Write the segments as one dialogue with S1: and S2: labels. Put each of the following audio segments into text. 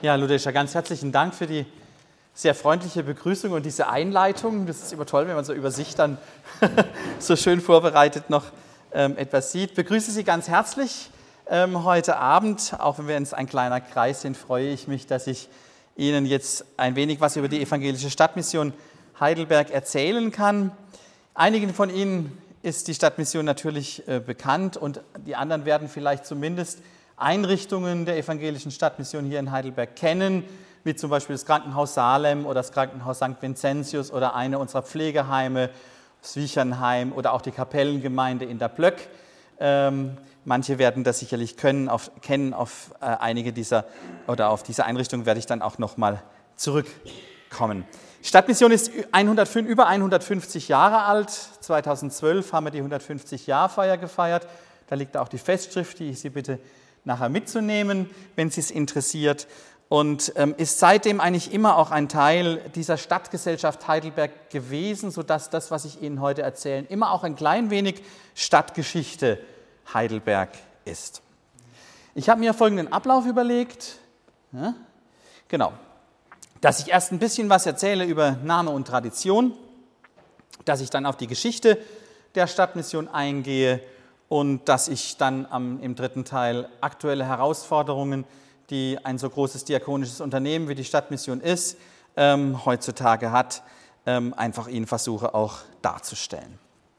S1: Ja, Ludescha, ganz herzlichen Dank für die sehr freundliche Begrüßung und diese Einleitung. Das ist immer toll, wenn man so über sich dann so schön vorbereitet noch etwas sieht. Ich begrüße Sie ganz herzlich heute Abend. Auch wenn wir jetzt ein kleiner Kreis sind, freue ich mich, dass ich Ihnen jetzt ein wenig was über die Evangelische Stadtmission Heidelberg erzählen kann. Einigen von Ihnen ist die Stadtmission natürlich bekannt und die anderen werden vielleicht zumindest Einrichtungen der Evangelischen Stadtmission hier in Heidelberg kennen, wie zum Beispiel das Krankenhaus Salem oder das Krankenhaus St. Vincentius oder eine unserer Pflegeheime, das Wiechernheim oder auch die Kapellengemeinde in der Plöck. Manche werden das sicherlich kennen, auf einige dieser oder auf diese Einrichtungen werde ich dann auch nochmal zurückkommen. Die Stadtmission ist über 150 Jahre alt. 2012 haben wir die 150-Jahr-Feier gefeiert. Da liegt auch die Festschrift, die ich Sie bitte nachher mitzunehmen, wenn Sie es interessiert. Und ist seitdem eigentlich immer auch ein Teil dieser Stadtgesellschaft Heidelberg gewesen, sodass das, was ich Ihnen heute erzähle, immer auch ein klein wenig Stadtgeschichte Heidelberg ist. Ich habe mir folgenden Ablauf überlegt. Ja, genau. Dass ich erst ein bisschen was erzähle über Name und Tradition, dass ich dann auf die Geschichte der Stadtmission eingehe und dass ich dann im dritten Teil aktuelle Herausforderungen, die ein so großes diakonisches Unternehmen wie die Stadtmission ist, heutzutage hat, einfach Ihnen versuche auch darzustellen.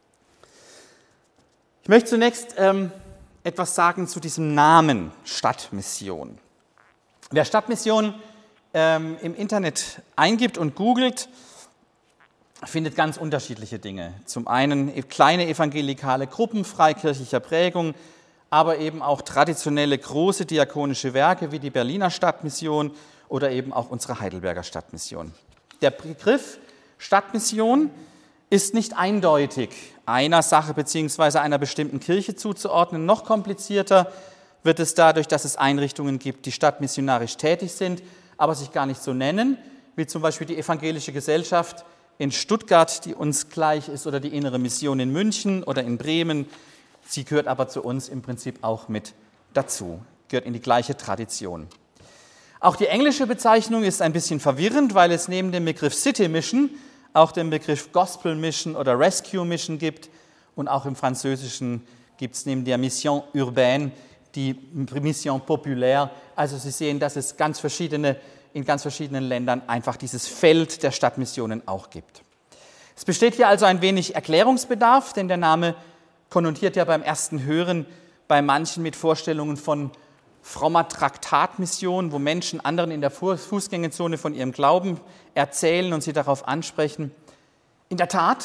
S1: Ich möchte zunächst etwas sagen zu diesem Namen Stadtmission. Wer Stadtmission im Internet eingibt und googelt, findet ganz unterschiedliche Dinge. Zum einen kleine evangelikale Gruppen freikirchlicher Prägung, aber eben auch traditionelle große diakonische Werke wie die Berliner Stadtmission oder eben auch unsere Heidelberger Stadtmission. Der Begriff Stadtmission ist nicht eindeutig einer Sache bzw. einer bestimmten Kirche zuzuordnen. Noch komplizierter wird es dadurch, dass es Einrichtungen gibt, die stadtmissionarisch tätig sind, aber sich gar nicht so nennen, wie zum Beispiel die Evangelische Gesellschaft in Stuttgart, die uns gleich ist, oder die Innere Mission in München oder in Bremen. Sie gehört aber zu uns im Prinzip auch mit dazu, gehört in die gleiche Tradition. Auch die englische Bezeichnung ist ein bisschen verwirrend, weil es neben dem Begriff City Mission auch den Begriff Gospel Mission oder Rescue Mission gibt. Und auch im Französischen gibt es neben der Mission urbaine die Mission populaire. Also Sie sehen, dass es in ganz verschiedenen Ländern einfach dieses Feld der Stadtmissionen auch gibt. Es besteht hier also ein wenig Erklärungsbedarf, denn der Name konnotiert ja beim ersten Hören bei manchen mit Vorstellungen von frommer Traktatmission, wo Menschen anderen in der Fußgängerzone von ihrem Glauben erzählen und sie darauf ansprechen. In der Tat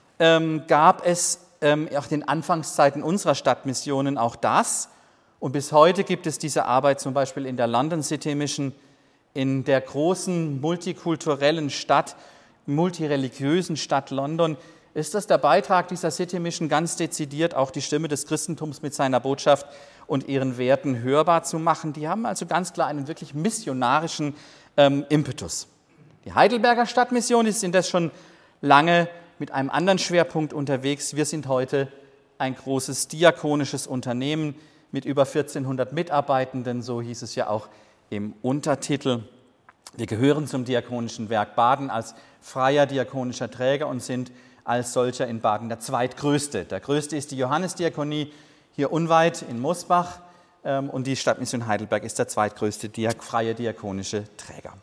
S1: gab es auch in den Anfangszeiten unserer Stadtmissionen auch das. Und bis heute gibt es diese Arbeit zum Beispiel in der London City Mission, in der großen multikulturellen Stadt, multireligiösen Stadt London. Ist das der Beitrag dieser City Mission, ganz dezidiert auch die Stimme des Christentums mit seiner Botschaft und ihren Werten hörbar zu machen? Die haben also ganz klar einen wirklich missionarischen Impetus. Die Heidelberger Stadtmission ist indes schon lange mit einem anderen Schwerpunkt unterwegs. Wir sind heute ein großes diakonisches Unternehmen mit über 1400 Mitarbeitenden, so hieß es ja auch im Untertitel. Wir gehören zum Diakonischen Werk Baden als freier diakonischer Träger und sind als solcher in Baden der zweitgrößte. Der größte ist die Johannesdiakonie hier unweit in Mosbach und die Stadtmission Heidelberg ist der zweitgrößte freie diakonische Träger.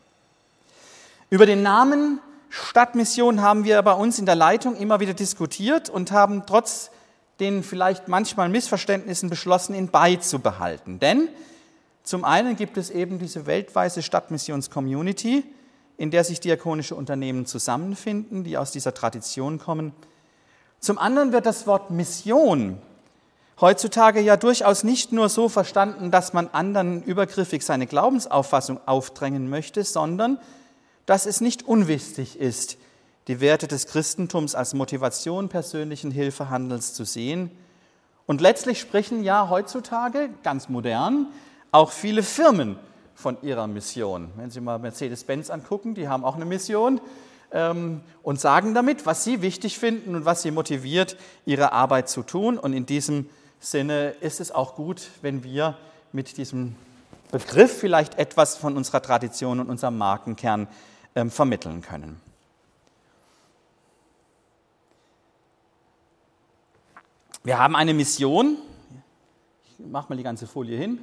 S1: Über den Namen Stadtmission haben wir bei uns in der Leitung immer wieder diskutiert und haben trotz den vielleicht manchmal Missverständnissen beschlossen, ihn beizubehalten. Denn zum einen gibt es eben diese weltweite Stadtmissions-Community, in der sich diakonische Unternehmen zusammenfinden, die aus dieser Tradition kommen. Zum anderen wird das Wort Mission heutzutage ja durchaus nicht nur so verstanden, dass man anderen übergriffig seine Glaubensauffassung aufdrängen möchte, sondern dass es nicht unwichtig ist, die Werte des Christentums als Motivation persönlichen Hilfehandels zu sehen. Und letztlich sprechen ja heutzutage, ganz modern, auch viele Firmen von ihrer Mission. Wenn Sie mal Mercedes-Benz angucken, die haben auch eine Mission und sagen damit, was sie wichtig finden und was sie motiviert, ihre Arbeit zu tun. Und in diesem Sinne ist es auch gut, wenn wir mit diesem Begriff vielleicht etwas von unserer Tradition und unserem Markenkern vermitteln können. Wir haben eine Mission. Ich mache mal die ganze Folie hin.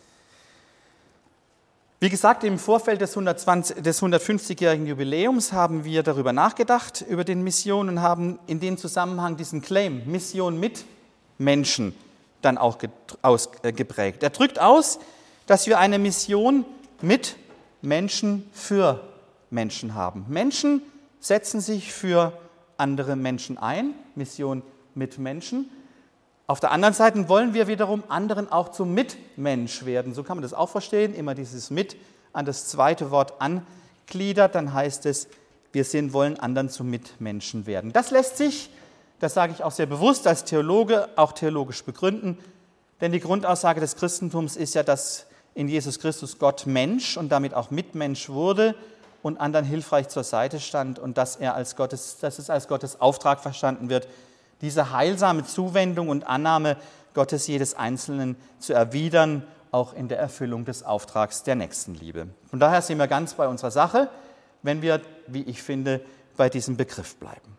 S1: Wie gesagt, im Vorfeld des 150-jährigen Jubiläums haben wir darüber nachgedacht, über den Mission, und haben in dem Zusammenhang diesen Claim, Mission mit Menschen, dann auch geprägt. Er drückt aus, dass wir eine Mission mit Menschen für Menschen haben. Menschen setzen sich für andere Menschen ein, Mission mit Menschen. Auf der anderen Seite wollen wir wiederum anderen auch zum Mitmensch werden. So kann man das auch verstehen, immer dieses mit an das zweite Wort angliedert, dann heißt es, wir wollen anderen zum Mitmenschen werden. Das lässt sich, das sage ich auch sehr bewusst als Theologe, auch theologisch begründen, denn die Grundaussage des Christentums ist ja, dass in Jesus Christus Gott Mensch und damit auch Mitmensch wurde und anderen hilfreich zur Seite stand und dass es als Gottes Auftrag verstanden wird, diese heilsame Zuwendung und Annahme Gottes jedes Einzelnen zu erwidern, auch in der Erfüllung des Auftrags der Nächstenliebe. Von daher sind wir ganz bei unserer Sache, wenn wir, wie ich finde, bei diesem Begriff bleiben.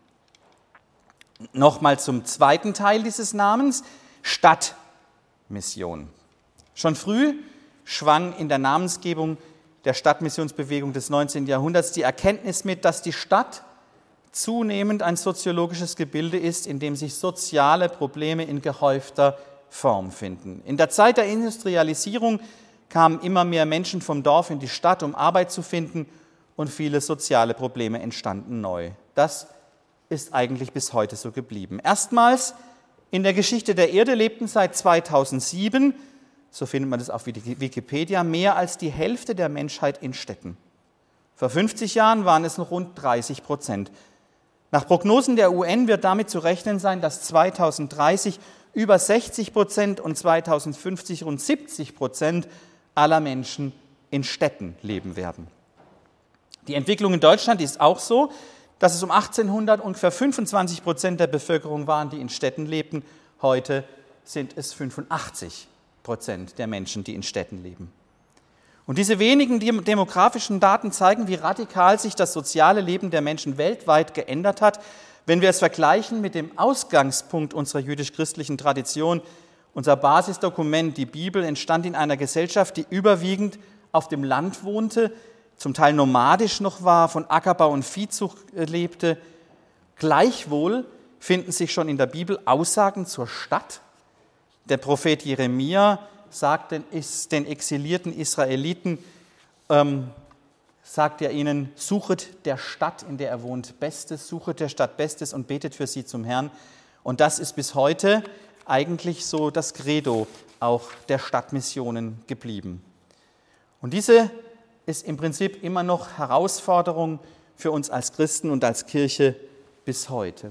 S1: Nochmal zum zweiten Teil dieses Namens, Stadtmission. Schon früh schwang in der Namensgebung der Stadtmissionsbewegung des 19. Jahrhunderts die Erkenntnis mit, dass die Stadt zunehmend ein soziologisches Gebilde ist, in dem sich soziale Probleme in gehäufter Form finden. In der Zeit der Industrialisierung kamen immer mehr Menschen vom Dorf in die Stadt, um Arbeit zu finden, und viele soziale Probleme entstanden neu. Das ist eigentlich bis heute so geblieben. Erstmals in der Geschichte der Erde lebten seit 2007, so findet man das auf Wikipedia, mehr als die Hälfte der Menschheit in Städten. Vor 50 Jahren waren es noch rund 30%. Nach Prognosen der UN wird damit zu rechnen sein, dass 2030 über 60% und 2050 rund 70% aller Menschen in Städten leben werden. Die Entwicklung in Deutschland ist auch so, dass es um 1800 ungefähr 25% der Bevölkerung waren, die in Städten lebten. Heute sind es 85% der Menschen, die in Städten leben. Und diese wenigen demografischen Daten zeigen, wie radikal sich das soziale Leben der Menschen weltweit geändert hat, wenn wir es vergleichen mit dem Ausgangspunkt unserer jüdisch-christlichen Tradition. Unser Basisdokument, die Bibel, entstand in einer Gesellschaft, die überwiegend auf dem Land wohnte, zum Teil nomadisch noch war, von Ackerbau und Viehzucht lebte. Gleichwohl finden sich schon in der Bibel Aussagen zur Stadt. Der Prophet Jeremia sagt den exilierten Israeliten, sagt er ihnen, suchet der Stadt, in der er wohnt, Bestes, suchet der Stadt Bestes und betet für sie zum Herrn. Und das ist bis heute eigentlich so das Credo auch der Stadtmissionen geblieben. Und diese ist im Prinzip immer noch Herausforderung für uns als Christen und als Kirche bis heute.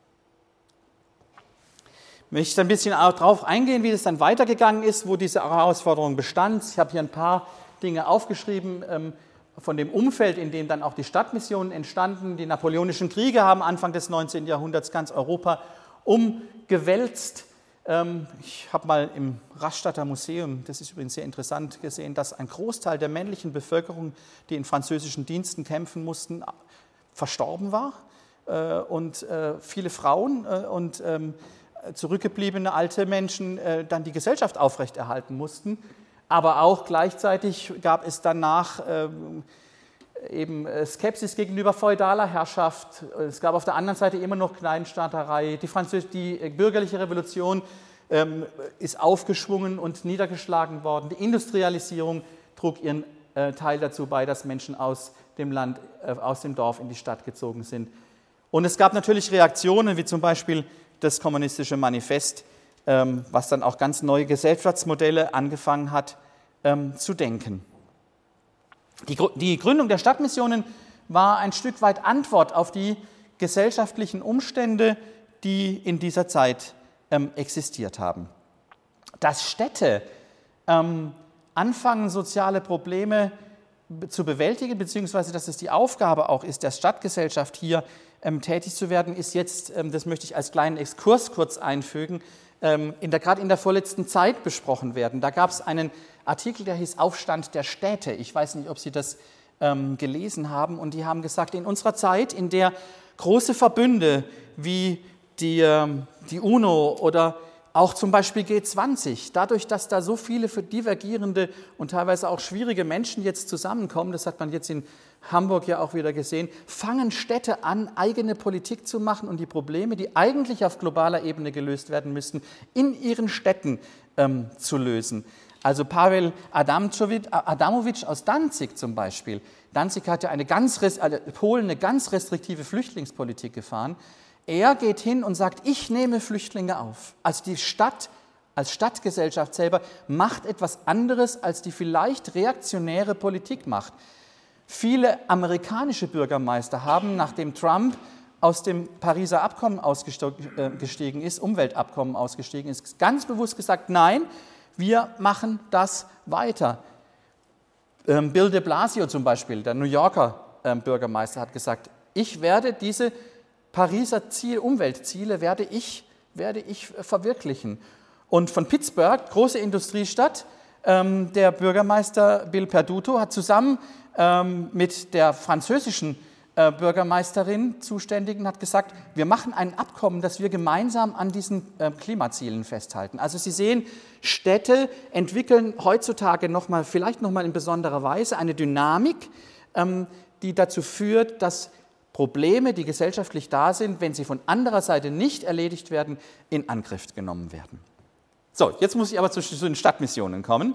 S1: Ich möchte ein bisschen darauf eingehen, wie das dann weitergegangen ist, wo diese Herausforderung bestand. Ich habe hier ein paar Dinge aufgeschrieben von dem Umfeld, in dem dann auch die Stadtmissionen entstanden. Die Napoleonischen Kriege haben Anfang des 19. Jahrhunderts ganz Europa umgewälzt. Ich habe mal im Rastatter Museum, das ist übrigens sehr interessant, gesehen, dass ein Großteil der männlichen Bevölkerung, die in französischen Diensten kämpfen mussten, verstorben war. Und viele Frauen und zurückgebliebene alte Menschen dann die Gesellschaft aufrechterhalten mussten. Aber auch gleichzeitig gab es danach eben Skepsis gegenüber feudaler Herrschaft. Es gab auf der anderen Seite immer noch Kleinstaaterei. Die bürgerliche Revolution ist aufgeschwungen und niedergeschlagen worden. Die Industrialisierung trug ihren Teil dazu bei, dass Menschen aus dem Land, aus dem Dorf in die Stadt gezogen sind. Und es gab natürlich Reaktionen, wie zum Beispiel das Kommunistische Manifest, was dann auch ganz neue Gesellschaftsmodelle angefangen hat zu denken. Die Gründung der Stadtmissionen war ein Stück weit Antwort auf die gesellschaftlichen Umstände, die in dieser Zeit existiert haben. Dass Städte anfangen, soziale Probleme zu bewältigen, beziehungsweise dass es die Aufgabe auch ist, der Stadtgesellschaft hier tätig zu werden, ist jetzt, das möchte ich als kleinen Exkurs kurz einfügen, gerade in der vorletzten Zeit besprochen werden. Da gab es einen Artikel, der hieß Aufstand der Städte. Ich weiß nicht, ob Sie das gelesen haben. Und die haben gesagt, in unserer Zeit, in der große Verbünde wie die UNO oder auch zum Beispiel G20, dadurch, dass da so viele divergierende und teilweise auch schwierige Menschen jetzt zusammenkommen, das hat man jetzt in Hamburg ja auch wieder gesehen, fangen Städte an, eigene Politik zu machen und die Probleme, die eigentlich auf globaler Ebene gelöst werden müssten, in ihren Städten zu lösen. Also Paweł Adamowicz aus Danzig zum Beispiel. Danzig hat ja Polen eine ganz restriktive Flüchtlingspolitik gefahren. Er geht hin und sagt, ich nehme Flüchtlinge auf. Also die Stadt, als Stadtgesellschaft selber, macht etwas anderes, als die vielleicht reaktionäre Politik macht. Viele amerikanische Bürgermeister haben, nachdem Trump aus dem Pariser Abkommen ausgestiegen ist, Umweltabkommen ausgestiegen ist, ganz bewusst gesagt, nein, wir machen das weiter. Bill de Blasio zum Beispiel, der New Yorker Bürgermeister, hat gesagt, ich werde diese Pariser Umweltziele werde ich verwirklichen. Und von Pittsburgh, große Industriestadt, der Bürgermeister Bill Perduto hat zusammen mit der französischen Bürgermeisterin Zuständigen hat gesagt, wir machen ein Abkommen, dass wir gemeinsam an diesen Klimazielen festhalten. Also Sie sehen, Städte entwickeln heutzutage vielleicht noch mal in besonderer Weise eine Dynamik, die dazu führt, dass Probleme, die gesellschaftlich da sind, wenn sie von anderer Seite nicht erledigt werden, in Angriff genommen werden. So, jetzt muss ich aber zu den Stadtmissionen kommen.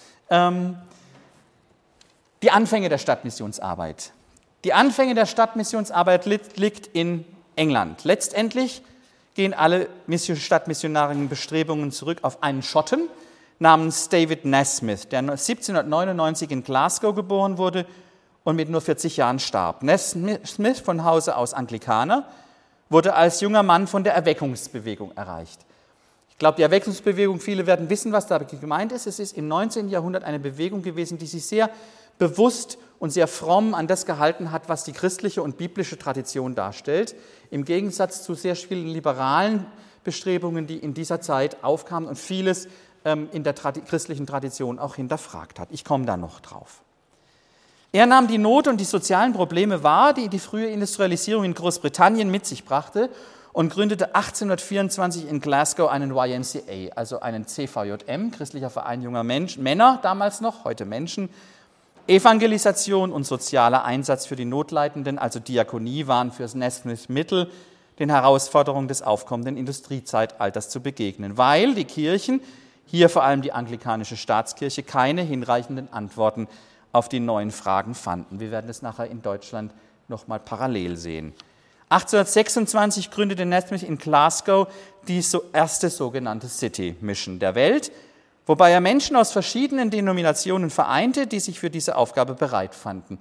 S1: Die Anfänge der Stadtmissionsarbeit. Die Anfänge der Stadtmissionsarbeit liegt in England. Letztendlich gehen alle stadtmissionarischen Bestrebungen zurück auf einen Schotten namens David Nasmyth, der 1799 in Glasgow geboren wurde und mit nur 40 Jahren starb. Nasmyth, von Hause aus Anglikaner, wurde als junger Mann von der Erweckungsbewegung erreicht. Ich glaube, die Erweckungsbewegung, viele werden wissen, was da gemeint ist. Es ist im 19. Jahrhundert eine Bewegung gewesen, die sich sehr bewusst und sehr fromm an das gehalten hat, was die christliche und biblische Tradition darstellt, im Gegensatz zu sehr vielen liberalen Bestrebungen, die in dieser Zeit aufkamen und vieles in der christlichen Tradition auch hinterfragt hat. Ich komme da noch drauf. Er nahm die Not und die sozialen Probleme wahr, die die frühe Industrialisierung in Großbritannien mit sich brachte und gründete 1824 in Glasgow einen YMCA, also einen CVJM, christlicher Verein junger Männer, damals noch, heute Menschen. Evangelisation und sozialer Einsatz für die Notleidenden, also Diakonie, waren für Nasmyth Mittel, den Herausforderungen des aufkommenden Industriezeitalters zu begegnen, weil die Kirchen, hier vor allem die anglikanische Staatskirche, keine hinreichenden Antworten auf die neuen Fragen fanden. Wir werden es nachher in Deutschland nochmal parallel sehen. 1826 gründete Nasmyth in Glasgow die erste sogenannte City Mission der Welt, wobei er Menschen aus verschiedenen Denominationen vereinte, die sich für diese Aufgabe bereit fanden.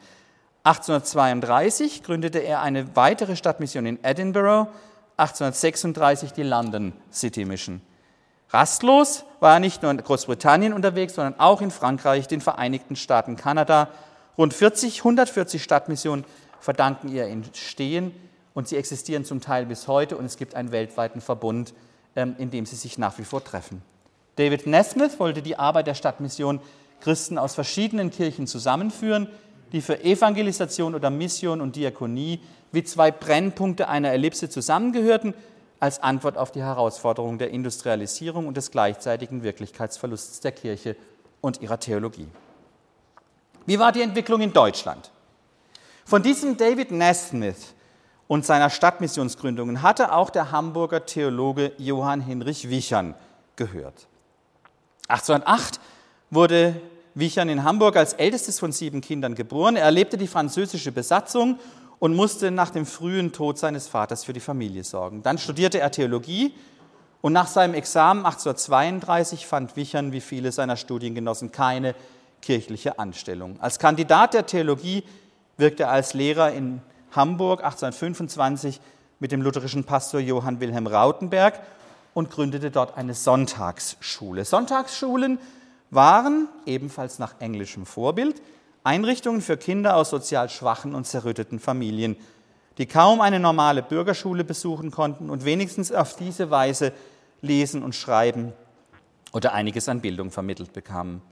S1: 1832 gründete er eine weitere Stadtmission in Edinburgh, 1836 die London City Mission. Rastlos war er nicht nur in Großbritannien unterwegs, sondern auch in Frankreich, den Vereinigten Staaten, Kanada. Rund 140 Stadtmissionen verdanken ihr Entstehen und sie existieren zum Teil bis heute und es gibt einen weltweiten Verbund, in dem sie sich nach wie vor treffen. David Nasmyth wollte die Arbeit der Stadtmission Christen aus verschiedenen Kirchen zusammenführen, die für Evangelisation oder Mission und Diakonie wie zwei Brennpunkte einer Ellipse zusammengehörten, als Antwort auf die Herausforderung der Industrialisierung und des gleichzeitigen Wirklichkeitsverlusts der Kirche und ihrer Theologie. Wie war die Entwicklung in Deutschland? Von diesem David Nasmyth und seiner Stadtmissionsgründungen hatte auch der Hamburger Theologe Johann Hinrich Wichern gehört. 1808 wurde Wichern in Hamburg als ältestes von 7 Kindern geboren. Er erlebte die französische Besatzung und musste nach dem frühen Tod seines Vaters für die Familie sorgen. Dann studierte er Theologie und nach seinem Examen 1832 fand Wichern, wie viele seiner Studiengenossen, keine kirchliche Anstellung. Als Kandidat der Theologie wirkte er als Lehrer in Hamburg 1825 mit dem lutherischen Pastor Johann Wilhelm Rautenberg und gründete dort eine Sonntagsschule. Sonntagsschulen waren, ebenfalls nach englischem Vorbild, Einrichtungen für Kinder aus sozial schwachen und zerrütteten Familien, die kaum eine normale Bürgerschule besuchen konnten und wenigstens auf diese Weise lesen und schreiben oder einiges an Bildung vermittelt bekamen.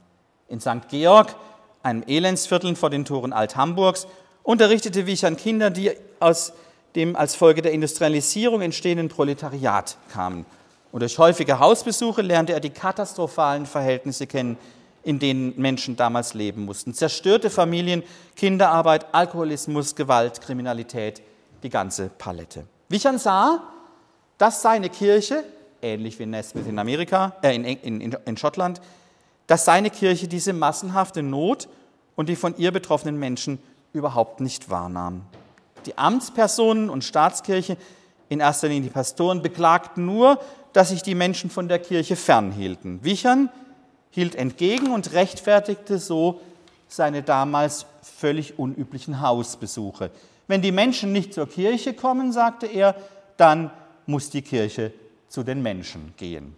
S1: In St. Georg, einem Elendsviertel vor den Toren Alt-Hamburgs, unterrichtete Wichern Kinder, die aus dem als Folge der Industrialisierung entstehenden Proletariat kamen. Und durch häufige Hausbesuche lernte er die katastrophalen Verhältnisse kennen, in denen Menschen damals leben mussten. Zerstörte Familien, Kinderarbeit, Alkoholismus, Gewalt, Kriminalität, die ganze Palette. Wichern sah, dass seine Kirche, ähnlich wie Nesmith in Amerika, in Schottland, dass seine Kirche diese massenhafte Not und die von ihr betroffenen Menschen überhaupt nicht wahrnahm. Die Amtspersonen und Staatskirche, in erster Linie die Pastoren, beklagten nur, dass sich die Menschen von der Kirche fernhielten. Wichern hielt entgegen und rechtfertigte so seine damals völlig unüblichen Hausbesuche. Wenn die Menschen nicht zur Kirche kommen, sagte er, dann muss die Kirche zu den Menschen gehen.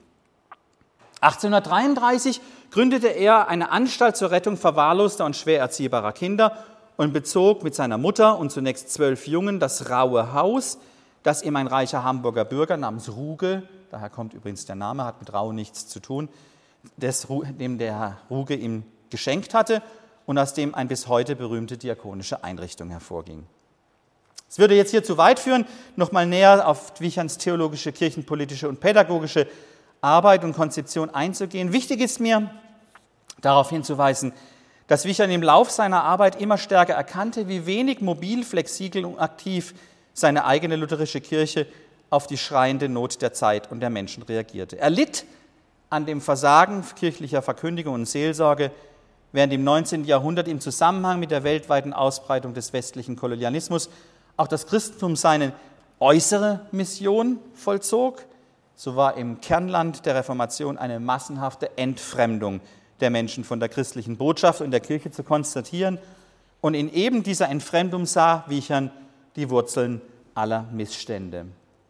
S1: 1833 gründete er eine Anstalt zur Rettung verwahrloster und schwer erziehbarer Kinder und bezog mit seiner Mutter und zunächst 12 Jungen das Raue Haus, das ihm ein reicher Hamburger Bürger namens Ruge, daher kommt übrigens der Name, hat mit Rau nichts zu tun, dem der Herr Ruge ihm geschenkt hatte und aus dem eine bis heute berühmte diakonische Einrichtung hervorging. Es würde jetzt hier zu weit führen, nochmal näher auf Wicherns theologische, kirchenpolitische und pädagogische Arbeit und Konzeption einzugehen. Wichtig ist mir, darauf hinzuweisen, dass Wichern im Lauf seiner Arbeit immer stärker erkannte, wie wenig mobil, flexibel und aktiv seine eigene lutherische Kirche auf die schreiende Not der Zeit und der Menschen reagierte. Er litt an dem Versagen kirchlicher Verkündigung und Seelsorge, während im 19. Jahrhundert im Zusammenhang mit der weltweiten Ausbreitung des westlichen Kolonialismus auch das Christentum seine äußere Mission vollzog. So war im Kernland der Reformation eine massenhafte Entfremdung der Menschen von der christlichen Botschaft und der Kirche zu konstatieren. Und in eben dieser Entfremdung sah Wichern die Wurzeln aller Missstände.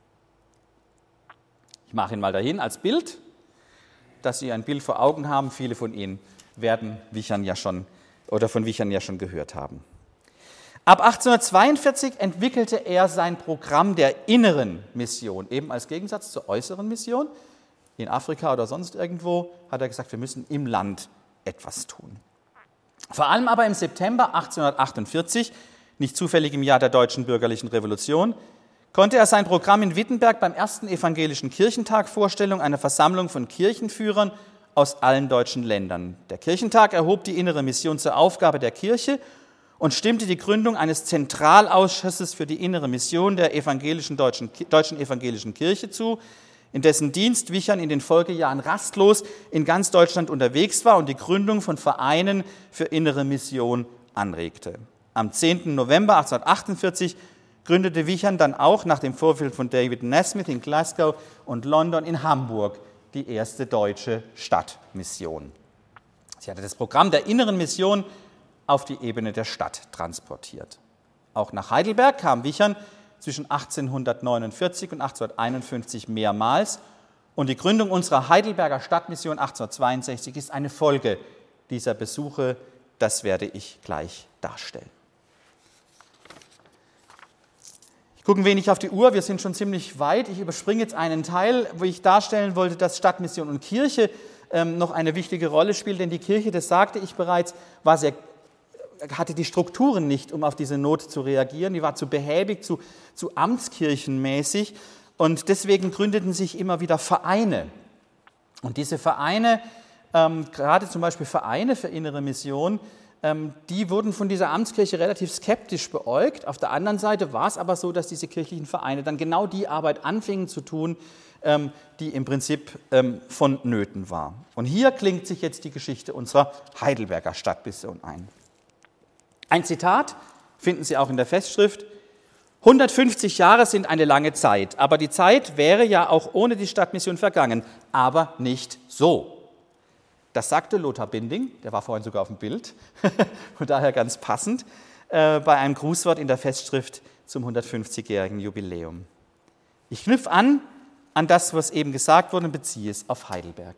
S1: Ich mache ihn mal dahin als Bild, dass Sie ein Bild vor Augen haben. Viele von Ihnen werden Wichern ja schon oder von Wichern ja schon gehört haben. Ab 1842 entwickelte er sein Programm der inneren Mission, eben als Gegensatz zur äußeren Mission. In Afrika oder sonst irgendwo hat er gesagt, wir müssen im Land etwas tun. Vor allem aber im September 1848, nicht zufällig im Jahr der Deutschen Bürgerlichen Revolution, konnte er sein Programm in Wittenberg beim ersten evangelischen Kirchentag Vorstellung einer Versammlung von Kirchenführern aus allen deutschen Ländern. Der Kirchentag erhob die innere Mission zur Aufgabe der Kirche und stimmte die Gründung eines Zentralausschusses für die innere Mission der deutschen evangelischen Kirche zu, in dessen Dienst Wichern in den Folgejahren rastlos in ganz Deutschland unterwegs war und die Gründung von Vereinen für innere Mission anregte. Am 10. November 1848 gründete Wichern dann auch nach dem Vorbild von David Nesmith in Glasgow und London in Hamburg die erste deutsche Stadtmission. Sie hatte das Programm der inneren Mission auf die Ebene der Stadt transportiert. Auch nach Heidelberg kam Wichern zwischen 1849 und 1851 mehrmals und die Gründung unserer Heidelberger Stadtmission 1862 ist eine Folge dieser Besuche, das werde ich gleich darstellen. Ich gucke ein wenig auf die Uhr, wir sind schon ziemlich weit. Ich überspringe jetzt einen Teil, wo ich darstellen wollte, dass Stadtmission und Kirche noch eine wichtige Rolle spielt, denn die Kirche, das sagte ich bereits, hatte die Strukturen nicht, um auf diese Not zu reagieren. Die war zu behäbig, zu amtskirchenmäßig und deswegen gründeten sich immer wieder Vereine. Und diese Vereine, gerade zum Beispiel Vereine für innere Mission, die wurden von dieser Amtskirche relativ skeptisch beäugt. Auf der anderen Seite war es aber so, dass diese kirchlichen Vereine dann genau die Arbeit anfingen zu tun, die im Prinzip vonnöten war. Und hier klingt sich jetzt die Geschichte unserer Heidelberger Stadtmission ein. Ein Zitat finden Sie auch in der Festschrift: 150 Jahre sind eine lange Zeit, aber die Zeit wäre ja auch ohne die Stadtmission vergangen, aber nicht so. Das sagte Lothar Binding, der war vorhin sogar auf dem Bild, und daher ganz passend, bei einem Grußwort in der Festschrift zum 150-jährigen Jubiläum. Ich knüpfe an das, was eben gesagt wurde, und beziehe es auf Heidelberg.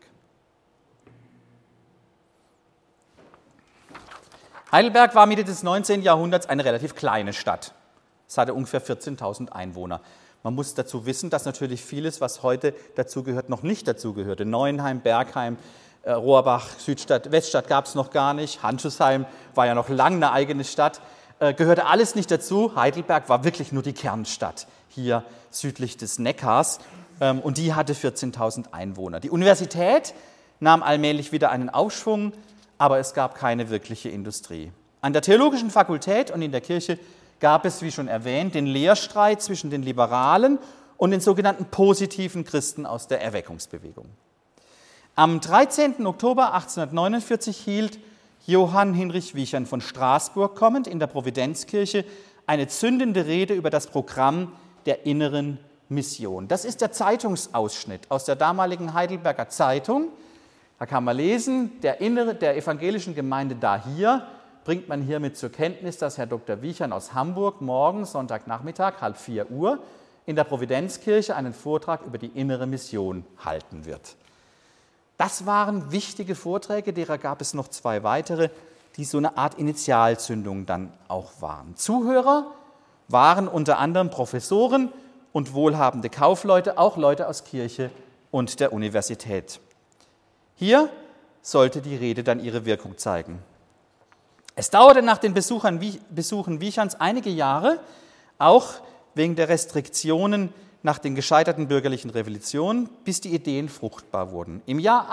S1: Heidelberg war Mitte des 19. Jahrhunderts eine relativ kleine Stadt. Es hatte ungefähr 14.000 Einwohner. Man muss dazu wissen, dass natürlich vieles, was heute dazugehört, noch nicht dazugehörte. Neuenheim, Bergheim, Rohrbach, Südstadt, Weststadt gab es noch gar nicht, Handschuhsheim war ja noch lange eine eigene Stadt, gehörte alles nicht dazu. Heidelberg war wirklich nur die Kernstadt hier südlich des Neckars und die hatte 14.000 Einwohner. Die Universität nahm allmählich wieder einen Aufschwung, aber es gab keine wirkliche Industrie. An der Theologischen Fakultät und in der Kirche gab es, wie schon erwähnt, den Lehrstreit zwischen den Liberalen und den sogenannten positiven Christen aus der Erweckungsbewegung. Am 13. Oktober 1849 hielt Johann Hinrich Wiechern von Straßburg kommend in der Providenzkirche eine zündende Rede über das Programm der inneren Mission. Das ist der Zeitungsausschnitt aus der damaligen Heidelberger Zeitung. Da kann man lesen, der evangelischen Gemeinde da hier bringt man hiermit zur Kenntnis, dass Herr Dr. Wiechern aus Hamburg morgen, Sonntagnachmittag, 3:30 in der Providenzkirche einen Vortrag über die innere Mission halten wird. Das waren wichtige Vorträge, derer gab es noch 2 weitere, die so eine Art Initialzündung dann auch waren. Zuhörer waren unter anderem Professoren und wohlhabende Kaufleute, auch Leute aus Kirche und der Universität. Hier sollte die Rede dann ihre Wirkung zeigen. Es dauerte nach den Besuchen Wiecherns einige Jahre, auch wegen der Restriktionen nach den gescheiterten bürgerlichen Revolutionen, bis die Ideen fruchtbar wurden. Im Jahr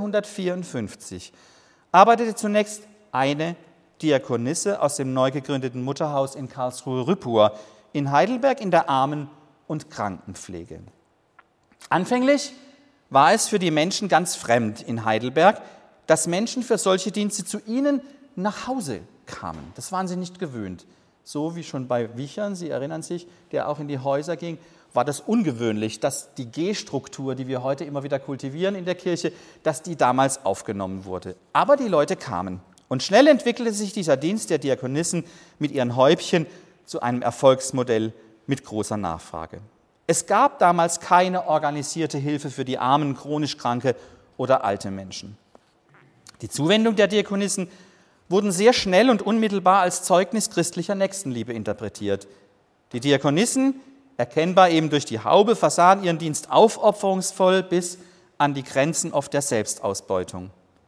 S1: 1854 arbeitete zunächst eine Diakonisse aus dem neu gegründeten Mutterhaus in Karlsruhe-Rüppur in Heidelberg in der Armen- und Krankenpflege. Anfänglich war es für die Menschen ganz fremd in Heidelberg, dass Menschen für solche Dienste zu ihnen nach Hause kamen. Das waren sie nicht gewöhnt. So wie schon bei Wiechern, Sie erinnern sich, der auch in die Häuser ging, war das ungewöhnlich, dass die G-Struktur, die wir heute immer wieder kultivieren in der Kirche, dass die damals aufgenommen wurde. Aber die Leute kamen. Und schnell entwickelte sich dieser Dienst der Diakonissen mit ihren Häubchen zu einem Erfolgsmodell mit großer Nachfrage. Es gab damals keine organisierte Hilfe für die armen, chronisch Kranke oder alte Menschen. Die Zuwendung der Diakonissen wurden sehr schnell und unmittelbar als Zeugnis christlicher Nächstenliebe interpretiert. Die Diakonissen, erkennbar eben durch die Haube, versahen ihren Dienst aufopferungsvoll bis an die Grenzen oft der Selbstausbeutung.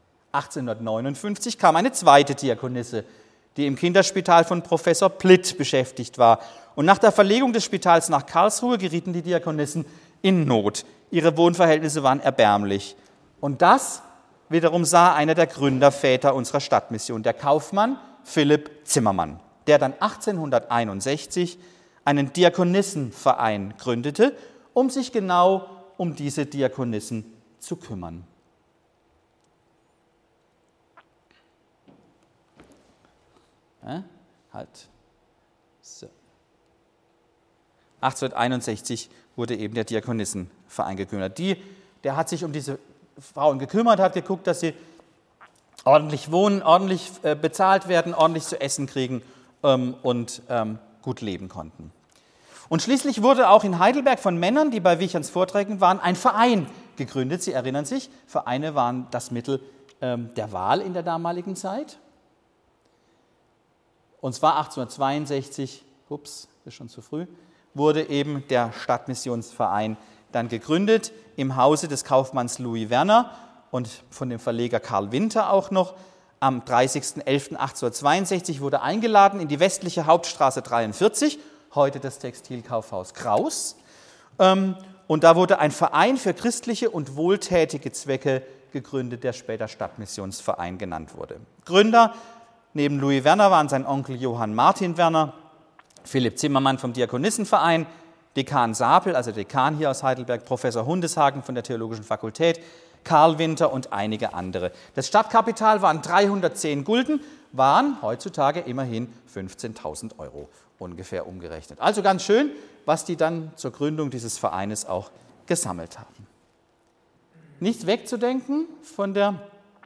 S1: 1859 kam eine zweite Diakonisse, die im Kinderspital von Professor Plitt beschäftigt war. Und nach der Verlegung des Spitals nach Karlsruhe gerieten die Diakonissen in Not. Ihre Wohnverhältnisse waren erbärmlich. Und das wiederum sah einer der Gründerväter unserer Stadtmission, der Kaufmann Philipp Zimmermann, der dann 1861 einen Diakonissenverein gründete, um sich genau um diese Diakonissen zu kümmern. So. 1861 wurde eben der Diakonissenverein gegründet. Der hat sich um diese Frauen gekümmert, hat geguckt, dass sie ordentlich wohnen, ordentlich bezahlt werden, ordentlich zu essen kriegen und gut leben konnten. Und schließlich wurde auch in Heidelberg von Männern, die bei Wiecherns Vorträgen waren, ein Verein gegründet. Sie erinnern sich, Vereine waren das Mittel der Wahl in der damaligen Zeit. Und zwar 1862, das ist schon zu früh, wurde eben der Stadtmissionsverein dann gegründet im Hause des Kaufmanns Louis Werner und von dem Verleger Karl Winter auch noch. Am 30.11.1862 wurde eingeladen in die westliche Hauptstraße 43, heute das Textilkaufhaus Kraus. Und da wurde ein Verein für christliche und wohltätige Zwecke gegründet, der später Stadtmissionsverein genannt wurde. Gründer neben Louis Werner waren sein Onkel Johann Martin Werner, Philipp Zimmermann vom Diakonissenverein, Dekan Sapel, also Dekan hier aus Heidelberg, Professor Hundeshagen von der Theologischen Fakultät, Karl Winter und einige andere. Das Stadtkapital waren 310 Gulden, waren heutzutage immerhin 15.000 Euro ungefähr umgerechnet. Also ganz schön, was die dann zur Gründung dieses Vereines auch gesammelt haben. Nicht wegzudenken von der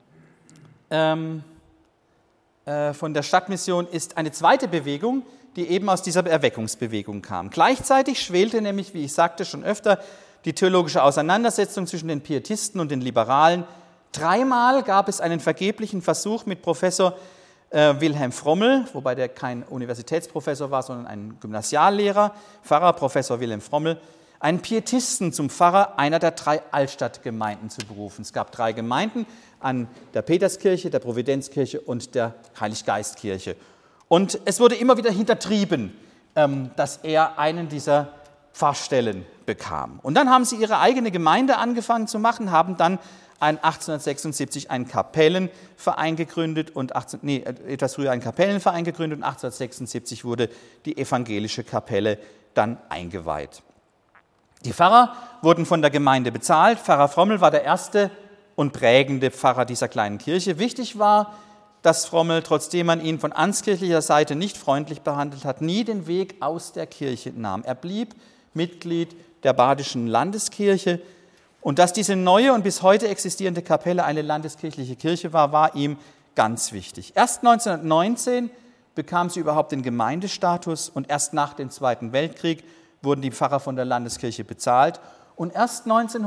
S1: Stadtmission ist eine zweite Bewegung, die eben aus dieser Erweckungsbewegung kam. Gleichzeitig schwelte nämlich, wie ich sagte schon öfter, die theologische Auseinandersetzung zwischen den Pietisten und den Liberalen. 3-mal gab es einen vergeblichen Versuch mit Professor Wilhelm Frommel, wobei der kein Universitätsprofessor war, sondern ein Gymnasiallehrer, Pfarrer Professor Wilhelm Frommel, einen Pietisten zum Pfarrer einer der 3 Altstadtgemeinden zu berufen. Es gab 3 Gemeinden an der Peterskirche, der Providenzkirche und der Heiliggeistkirche. Und es wurde immer wieder hintertrieben, dass er einen dieser Pfarrstellen bekam. Und dann haben sie ihre eigene Gemeinde angefangen zu machen, haben dann 1876 einen Kapellenverein gegründet und etwas früher einen Kapellenverein gegründet und 1876 wurde die evangelische Kapelle dann eingeweiht. Die Pfarrer wurden von der Gemeinde bezahlt. Pfarrer Frommel war der erste und prägende Pfarrer dieser kleinen Kirche. Wichtig war, dass Frommel, trotzdem man ihn von amtskirchlicher Seite nicht freundlich behandelt hat, nie den Weg aus der Kirche nahm. Er blieb Mitglied der Badischen Landeskirche. Und dass diese neue und bis heute existierende Kapelle eine landeskirchliche Kirche war, war ihm ganz wichtig. Erst 1919 bekam sie überhaupt den Gemeindestatus und erst nach dem Zweiten Weltkrieg wurden die Pfarrer von der Landeskirche bezahlt. Und erst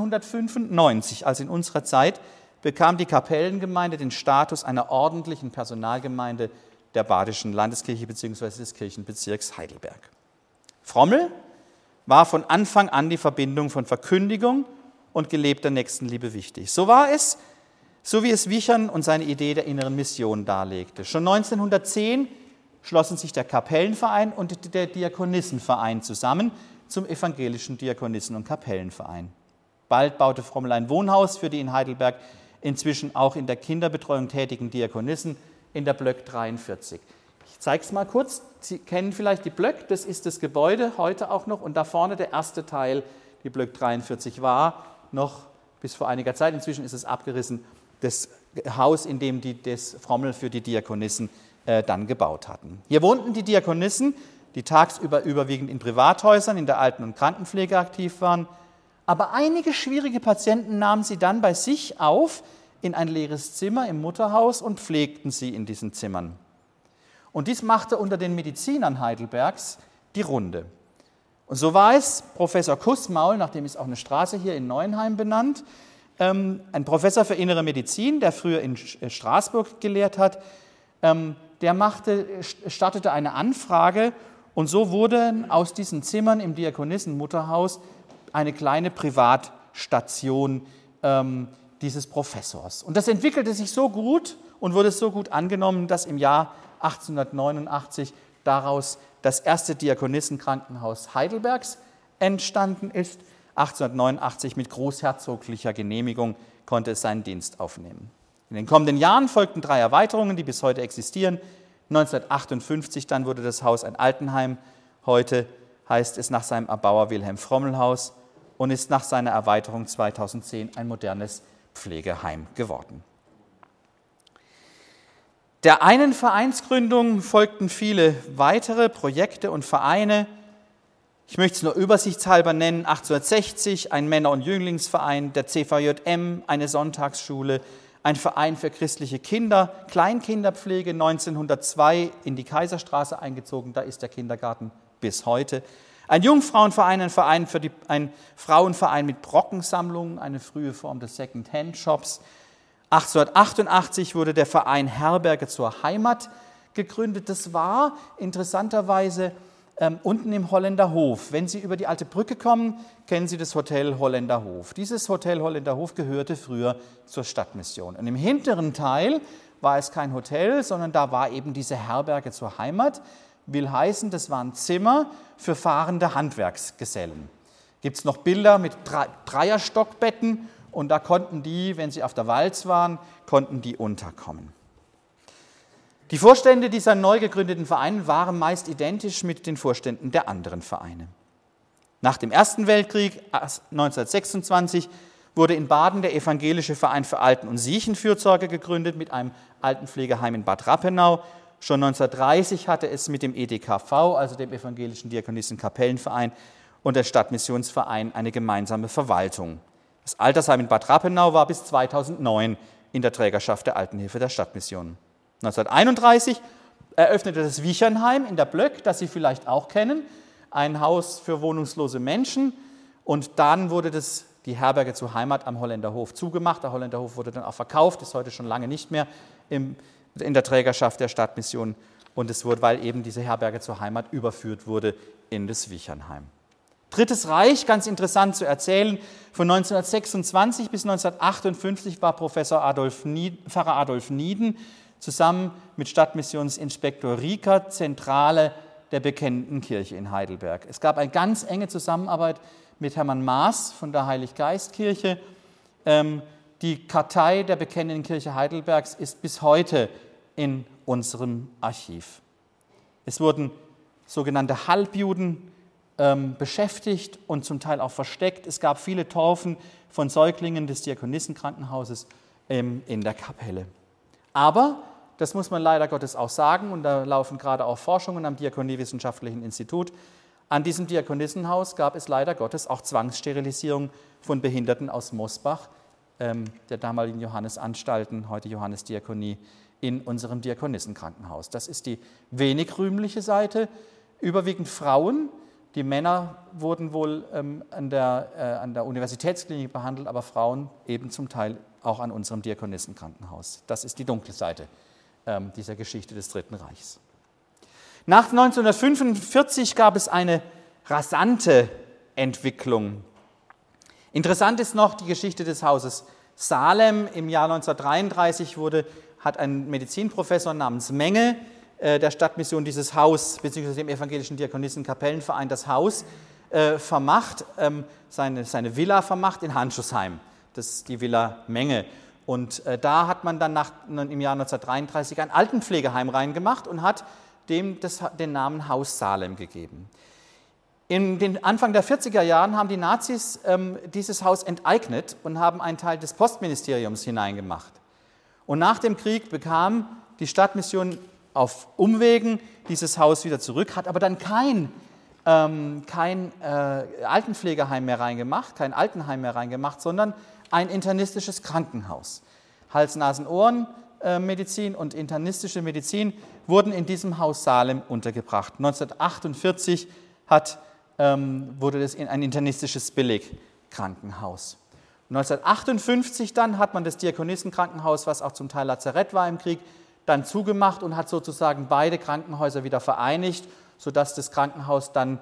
S1: 1995, also in unserer Zeit, bekam die Kapellengemeinde den Status einer ordentlichen Personalgemeinde der Badischen Landeskirche bzw. des Kirchenbezirks Heidelberg. Frommel war von Anfang an die Verbindung von Verkündigung und gelebter Nächstenliebe wichtig. So war es, so wie es Wichern und seine Idee der inneren Mission darlegte. Schon 1910 schlossen sich der Kapellenverein und der Diakonissenverein zusammen zum evangelischen Diakonissen- und Kapellenverein. Bald baute Frommel ein Wohnhaus für die in Heidelberg inzwischen auch in der Kinderbetreuung tätigen Diakonissen in der Blöck 43. Ich zeige es mal kurz. Sie kennen vielleicht die Blöck, das ist das Gebäude, heute auch noch. Und da vorne der erste Teil, die Blöck 43, war noch bis vor einiger Zeit, inzwischen ist es abgerissen, das Haus, in dem das Frommel für die Diakonissen dann gebaut hatten. Hier wohnten die Diakonissen, die tagsüber überwiegend in Privathäusern, in der Alten- und Krankenpflege aktiv waren. Aber einige schwierige Patienten nahmen sie dann bei sich auf in ein leeres Zimmer im Mutterhaus und pflegten sie in diesen Zimmern. Und dies machte unter den Medizinern Heidelbergs die Runde. Und so war es Professor Kussmaul, nach dem ist auch eine Straße hier in Neuenheim benannt, ein Professor für innere Medizin, der früher in Straßburg gelehrt hat, der startete eine Anfrage und so wurden aus diesen Zimmern im Diakonissen-Mutterhaus eine kleine Privatstation dieses Professors. Und das entwickelte sich so gut und wurde so gut angenommen, dass im Jahr 1889 daraus das erste Diakonissenkrankenhaus Heidelbergs entstanden ist. 1889 mit großherzoglicher Genehmigung konnte es seinen Dienst aufnehmen. In den kommenden Jahren folgten 3 Erweiterungen, die bis heute existieren. 1958 dann wurde das Haus ein Altenheim. Heute heißt es nach seinem Erbauer Wilhelm Frommel Haus und ist nach seiner Erweiterung 2010 ein modernes Pflegeheim geworden. Der einen Vereinsgründung folgten viele weitere Projekte und Vereine. Ich möchte es nur übersichtshalber nennen: 1860 ein Männer- und Jünglingsverein, der CVJM, eine Sonntagsschule, ein Verein für christliche Kinder, Kleinkinderpflege, 1902 in die Kaiserstraße eingezogen, da ist der Kindergarten bis heute. Ein Jungfrauenverein, ein Frauenverein mit Brockensammlungen, eine frühe Form des Second-Hand-Shops. 1888 wurde der Verein Herberge zur Heimat gegründet. Das war interessanterweise unten im Holländer Hof. Wenn Sie über die alte Brücke kommen, kennen Sie das Hotel Holländer Hof. Dieses Hotel Holländer Hof gehörte früher zur Stadtmission. Und im hinteren Teil war es kein Hotel, sondern da war eben diese Herberge zur Heimat. Will heißen, das waren Zimmer für fahrende Handwerksgesellen. Gibt es noch Bilder mit Dreierstockbetten und da konnten die, wenn sie auf der Walz waren, konnten die unterkommen. Die Vorstände dieser neu gegründeten Vereine waren meist identisch mit den Vorständen der anderen Vereine. Nach dem Ersten Weltkrieg 1926 wurde in Baden der Evangelische Verein für Alten- und Siechenfürsorge gegründet mit einem Altenpflegeheim in Bad Rappenau. Schon 1930 hatte es mit dem EDKV, also dem Evangelischen Diakonissen-Kapellenverein, und der Stadtmissionsverein eine gemeinsame Verwaltung. Das Altersheim in Bad Rappenau war bis 2009 in der Trägerschaft der Altenhilfe der Stadtmission. 1931 eröffnete das Wichernheim in der Blöck, das Sie vielleicht auch kennen, ein Haus für wohnungslose Menschen. Und dann wurde die Herberge zur Heimat am Holländer Hof zugemacht. Der Holländer Hof wurde dann auch verkauft, ist heute schon lange nicht mehr in der Trägerschaft der Stadtmission. Und es wurde, weil eben diese Herberge zur Heimat überführt wurde, in das Wichernheim. Drittes Reich, ganz interessant zu erzählen, von 1926 bis 1958 war Pfarrer Adolf Nieden zusammen mit Stadtmissionsinspektor Rieker Zentrale der Bekennenden Kirche in Heidelberg. Es gab eine ganz enge Zusammenarbeit mit Hermann Maas von der Heiliggeistkirche. Die Kartei der Bekennenden Kirche Heidelbergs ist bis heute in unserem Archiv. Es wurden sogenannte Halbjuden beschäftigt und zum Teil auch versteckt. Es gab viele Taufen von Säuglingen des Diakonissenkrankenhauses in der Kapelle. Aber, das muss man leider Gottes auch sagen, und da laufen gerade auch Forschungen am Diakoniewissenschaftlichen Institut, an diesem Diakonissenhaus gab es leider Gottes auch Zwangssterilisierung von Behinderten aus Mosbach, der damaligen Johannesanstalten, heute Johannesdiakonie, in unserem Diakonissenkrankenhaus. Das ist die wenig rühmliche Seite, überwiegend Frauen. Die Männer wurden wohl an der Universitätsklinik behandelt, aber Frauen eben zum Teil auch an unserem Diakonissenkrankenhaus. Das ist die dunkle Seite dieser Geschichte des Dritten Reichs. Nach 1945 gab es eine rasante Entwicklung. Interessant ist noch die Geschichte des Hauses Salem. Im Jahr 1933 hat ein Medizinprofessor namens Menge der Stadtmission dieses Haus, beziehungsweise dem evangelischen Diakonissenkapellenverein, das Haus vermacht, seine Villa vermacht in Handschuhsheim. Das ist die Villa Menge. Und da hat man dann im Jahr 1933 ein Altenpflegeheim reingemacht und hat dem den Namen Haus Salem gegeben. In den Anfang der 40er Jahren haben die Nazis dieses Haus enteignet und haben einen Teil des Postministeriums hineingemacht. Und nach dem Krieg bekam die Stadtmission auf Umwegen dieses Haus wieder zurück, hat aber dann kein Altenpflegeheim mehr reingemacht, kein Altenheim mehr reingemacht, sondern ein internistisches Krankenhaus. Hals-Nasen-Ohren-Medizin und internistische Medizin wurden in diesem Haus Salem untergebracht. 1948 wurde das in ein internistisches Belegkrankenhaus. 1958 dann hat man das Diakonissenkrankenhaus, was auch zum Teil Lazarett war im Krieg, dann zugemacht und hat sozusagen beide Krankenhäuser wieder vereinigt, sodass das Krankenhaus dann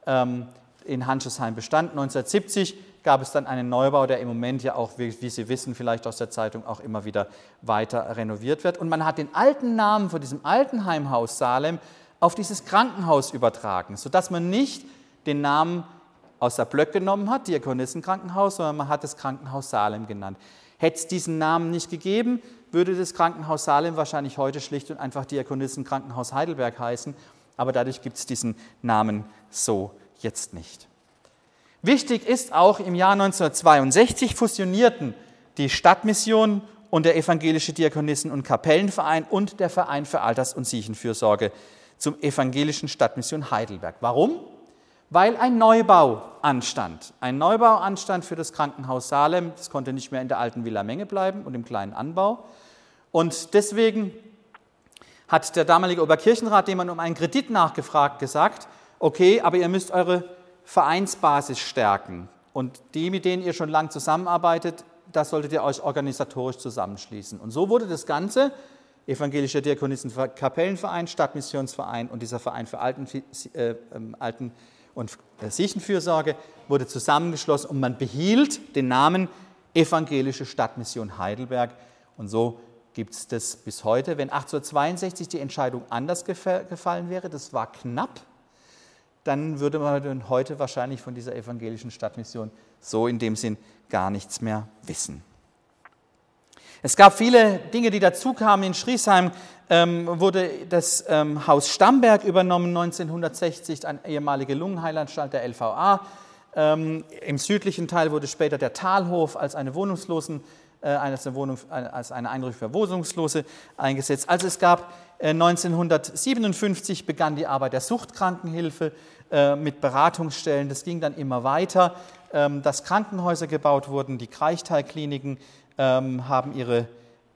S1: in Handschuhsheim bestand. 1970 gab es dann einen Neubau, der im Moment ja auch, wie Sie wissen, vielleicht aus der Zeitung auch immer wieder weiter renoviert wird. Und man hat den alten Namen von diesem Altenheimhaus Salem auf dieses Krankenhaus übertragen, sodass man nicht den Namen aus der Blöck genommen hat, Diakonissenkrankenhaus, sondern man hat das Krankenhaus Salem genannt. Hätte es diesen Namen nicht gegeben, würde das Krankenhaus Salem wahrscheinlich heute schlicht und einfach Diakonissenkrankenhaus Heidelberg heißen, aber dadurch gibt es diesen Namen so jetzt nicht. Wichtig ist auch, im Jahr 1962 fusionierten die Stadtmission und der Evangelische Diakonissen- und Kapellenverein und der Verein für Alters- und Siechenfürsorge zum Evangelischen Stadtmission Heidelberg. Warum? Weil ein Neubau anstand. Ein Neubau anstand für das Krankenhaus Salem. Das konnte nicht mehr in der alten Villa Menge bleiben und im kleinen Anbau. Und deswegen hat der damalige Oberkirchenrat, dem man um einen Kredit nachgefragt, gesagt, okay, aber ihr müsst eure Vereinsbasis stärken. Und die, mit denen ihr schon lange zusammenarbeitet, da solltet ihr euch organisatorisch zusammenschließen. Und so wurde das Ganze, Evangelischer Diakonissen-Kapellenverein, Stadtmissionsverein und dieser Verein für Alten- und Siechenfürsorge, wurde zusammengeschlossen und man behielt den Namen Evangelische Stadtmission Heidelberg. Und so gibt es das bis heute. Wenn 1862 die Entscheidung anders gefallen wäre, das war knapp, dann würde man heute wahrscheinlich von dieser evangelischen Stadtmission so in dem Sinn gar nichts mehr wissen. Es gab viele Dinge, die dazu kamen. In Schriesheim wurde das Haus Stamberg übernommen, 1960, eine ehemalige Lungenheilanstalt der LVA. Im südlichen Teil wurde später der Talhof als eine Einrichtung für Wohnungslose eingesetzt. Also es gab 1957 begann die Arbeit der Suchtkrankenhilfe mit Beratungsstellen. Das ging dann immer weiter, dass Krankenhäuser gebaut wurden. Die Kraichthal-Kliniken haben ihren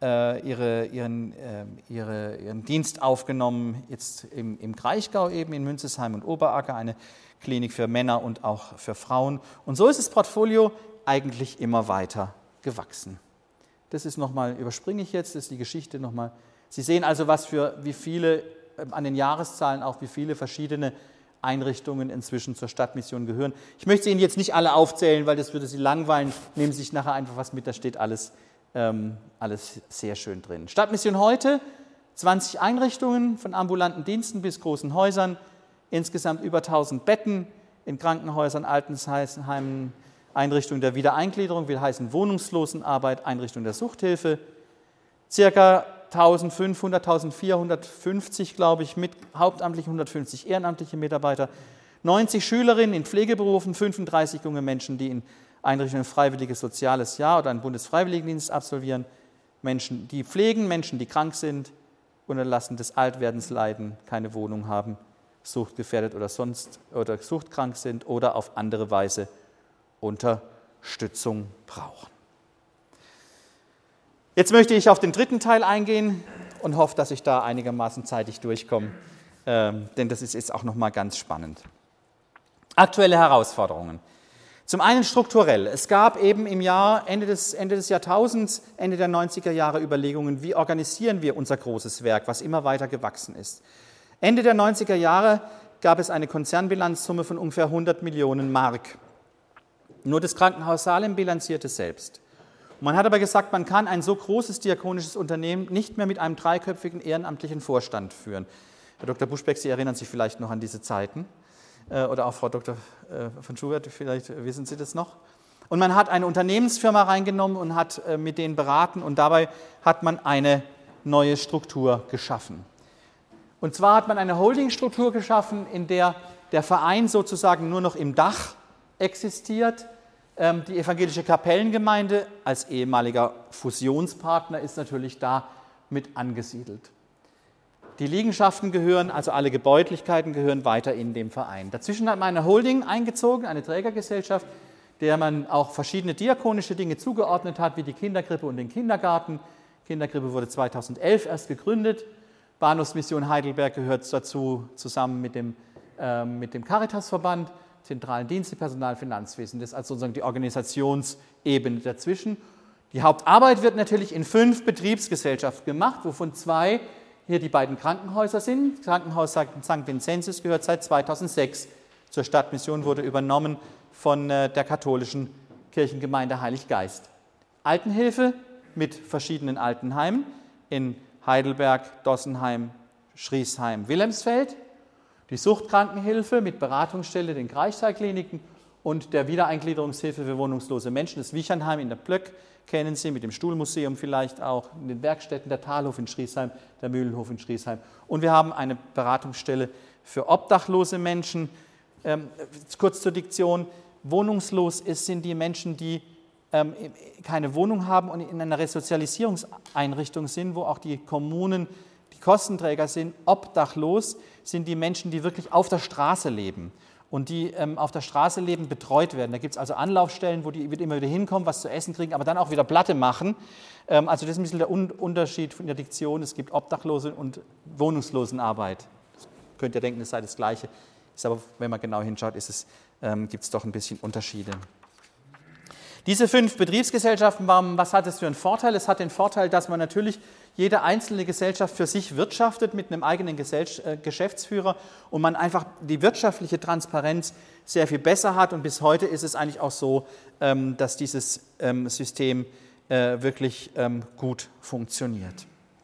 S1: Dienst aufgenommen, jetzt im Kraichgau eben, in Münzesheim und Oberacker, eine Klinik für Männer und auch für Frauen. Und so ist das Portfolio eigentlich immer weiter gewachsen. Das ist nochmal, überspringe ich jetzt, das ist die Geschichte nochmal. Sie sehen also, wie viele, an den Jahreszahlen auch, wie viele verschiedene Einrichtungen inzwischen zur Stadtmission gehören. Ich möchte sie Ihnen jetzt nicht alle aufzählen, weil das würde Sie langweilen. Nehmen Sie sich nachher einfach was mit, da steht alles sehr schön drin. Stadtmission heute, 20 Einrichtungen, von ambulanten Diensten bis großen Häusern, insgesamt über 1000 Betten in Krankenhäusern, Altenheimen, Einrichtungen der Wiedereingliederung, will heißen Wohnungslosenarbeit, Einrichtungen der Suchthilfe, circa 1500, 1450, glaube ich, mit hauptamtlichen 150 ehrenamtliche Mitarbeiter, 90 Schülerinnen in Pflegeberufen, 35 junge Menschen, die in Einrichtungen ein freiwilliges soziales Jahr oder einen Bundesfreiwilligendienst absolvieren, Menschen, die pflegen, Menschen, die krank sind, unter Lasten des Altwerdens leiden, keine Wohnung haben, suchtgefährdet oder suchtkrank sind oder auf andere Weise Unterstützung brauchen. Jetzt möchte ich auf den dritten Teil eingehen und hoffe, dass ich da einigermaßen zeitig durchkomme, denn das ist jetzt auch nochmal ganz spannend. Aktuelle Herausforderungen. Zum einen strukturell. Es gab eben im Ende des Jahrtausends, Ende der 90er Jahre Überlegungen, wie organisieren wir unser großes Werk, was immer weiter gewachsen ist. Ende der 90er Jahre gab es eine Konzernbilanzsumme von ungefähr 100 Millionen Mark. Nur das Krankenhaus Salem bilanzierte selbst. Man hat aber gesagt, man kann ein so großes diakonisches Unternehmen nicht mehr mit einem dreiköpfigen ehrenamtlichen Vorstand führen. Herr Dr. Buschbeck, Sie erinnern sich vielleicht noch an diese Zeiten. Oder auch Frau Dr. von Schubert, vielleicht wissen Sie das noch. Und man hat eine Unternehmensfirma reingenommen und hat mit denen beraten und dabei hat man eine neue Struktur geschaffen. Und zwar hat man eine Holdingstruktur geschaffen, in der der Verein sozusagen nur noch im Dach existiert. Die evangelische Kapellengemeinde als ehemaliger Fusionspartner ist natürlich da mit angesiedelt. Die Liegenschaften gehören, also alle Gebäudlichkeiten gehören weiter in dem Verein. Dazwischen hat man eine Holding eingezogen, eine Trägergesellschaft, der man auch verschiedene diakonische Dinge zugeordnet hat, wie die Kinderkrippe und den Kindergarten. Die Kinderkrippe wurde 2011 erst gegründet. Bahnhofsmission Heidelberg gehört dazu, zusammen mit dem Caritasverband, zentralen Dienste, Personal, Finanzwesen. Das ist also sozusagen die Organisationsebene dazwischen. Die Hauptarbeit wird natürlich in 5 Betriebsgesellschaften gemacht, wovon 2 hier die beiden Krankenhäuser sind. Das Krankenhaus St. Vincenzius gehört seit 2006 zur Stadtmission, wurde übernommen von der katholischen Kirchengemeinde Heiliggeist. Altenhilfe mit verschiedenen Altenheimen in Heidelberg, Dossenheim, Schriesheim, Wilhelmsfeld. Die Suchtkrankenhilfe mit Beratungsstelle den Kreichsaalkliniken und der Wiedereingliederungshilfe für wohnungslose Menschen, das Wichernheim in der Plöck, kennen Sie, mit dem Stuhlmuseum vielleicht auch, in den Werkstätten, der Talhof in Schriesheim, der Mühlenhof in Schriesheim. Und wir haben eine Beratungsstelle für obdachlose Menschen. Kurz zur Diktion, wohnungslos sind die Menschen, die keine Wohnung haben und in einer Resozialisierungseinrichtung sind, wo auch die Kommunen die Kostenträger sind. Obdachlos sind die Menschen, die wirklich auf der Straße leben und die auf der Straße leben, betreut werden. Da gibt es also Anlaufstellen, wo die immer wieder hinkommen, was zu essen kriegen, aber dann auch wieder Platte machen. Also das ist ein bisschen der Unterschied von der Diktion. Es gibt Obdachlose und Wohnungslosenarbeit. Das könnt ihr denken, es sei das Gleiche. Ist aber, wenn man genau hinschaut, gibt es doch ein bisschen Unterschiede. Diese 5 Betriebsgesellschaften, was hat es für einen Vorteil? Es hat den Vorteil, dass man natürlich jede einzelne Gesellschaft für sich wirtschaftet mit einem eigenen Geschäftsführer und man einfach die wirtschaftliche Transparenz sehr viel besser hat. Und bis heute ist es eigentlich auch so, dass dieses System wirklich gut funktioniert.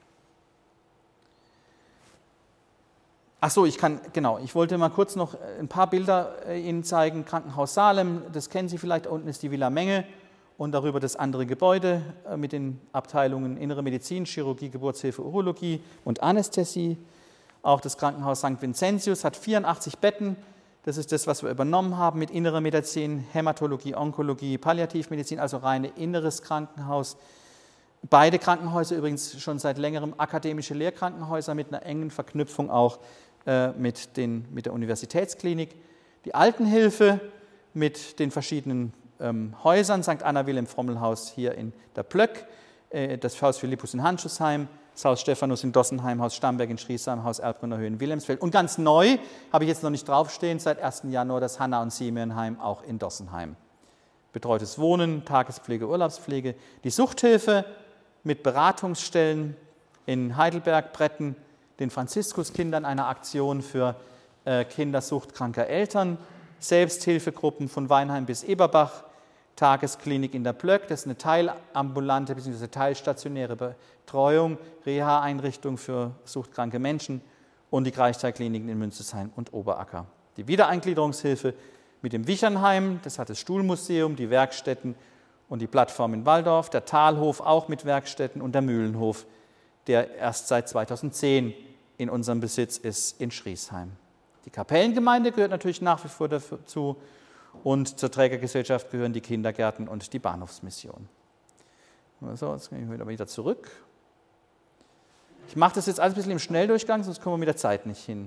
S1: Achso, ich wollte mal kurz noch ein paar Bilder Ihnen zeigen. Krankenhaus Salem, das kennen Sie vielleicht, unten ist die Villa Menge und darüber das andere Gebäude mit den Abteilungen Innere Medizin, Chirurgie, Geburtshilfe, Urologie und Anästhesie. Auch das Krankenhaus St. Vincenzius hat 84 Betten, das ist das, was wir übernommen haben mit Innere Medizin, Hämatologie, Onkologie, Palliativmedizin, also reine inneres Krankenhaus. Beide Krankenhäuser übrigens schon seit längerem akademische Lehrkrankenhäuser mit einer engen Verknüpfung auch mit der Universitätsklinik. Die Altenhilfe mit den verschiedenen Häusern, St. Anna-Wilhelm-Frommel-Haus hier in der Plöck, das Haus Philippus in Handschuhsheim, das Haus Stephanus in Dossenheim, Haus Stamberg in Schriesheim, Haus Erbrunner Höhe in Wilhelmsfeld. Und ganz neu, habe ich jetzt noch nicht draufstehen, seit 1. Januar das Hanna- und Simeonheim auch in Dossenheim. Betreutes Wohnen, Tagespflege, Urlaubspflege. Die Suchthilfe mit Beratungsstellen in Heidelberg, Bretten, den Franziskuskindern, einer Aktion für Kinder suchtkranker Eltern, Selbsthilfegruppen von Weinheim bis Eberbach, Tagesklinik in der Plöck, das ist eine teilambulante bzw. teilstationäre Betreuung, Reha-Einrichtung für suchtkranke Menschen und die Kreissteigkliniken in Münstersheim und Oberacker. Die Wiedereingliederungshilfe mit dem Wichernheim, das hat das Stuhlmuseum, die Werkstätten und die Plattform in Walldorf, der Talhof auch mit Werkstätten und der Mühlenhof, der erst seit 2010 in unserem Besitz ist in Schriesheim. Die Kapellengemeinde gehört natürlich nach wie vor dazu und zur Trägergesellschaft gehören die Kindergärten und die Bahnhofsmission. So, jetzt gehen wir wieder zurück. Ich mache das jetzt alles ein bisschen im Schnelldurchgang, sonst kommen wir mit der Zeit nicht hin.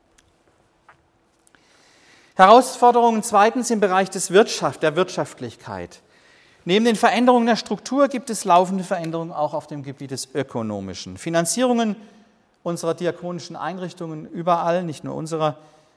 S1: Herausforderungen zweitens im Bereich der Wirtschaftlichkeit. Neben den Veränderungen der Struktur gibt es laufende Veränderungen auch auf dem Gebiet des Ökonomischen. Finanzierungen unserer diakonischen Einrichtungen überall, nicht nur unserer,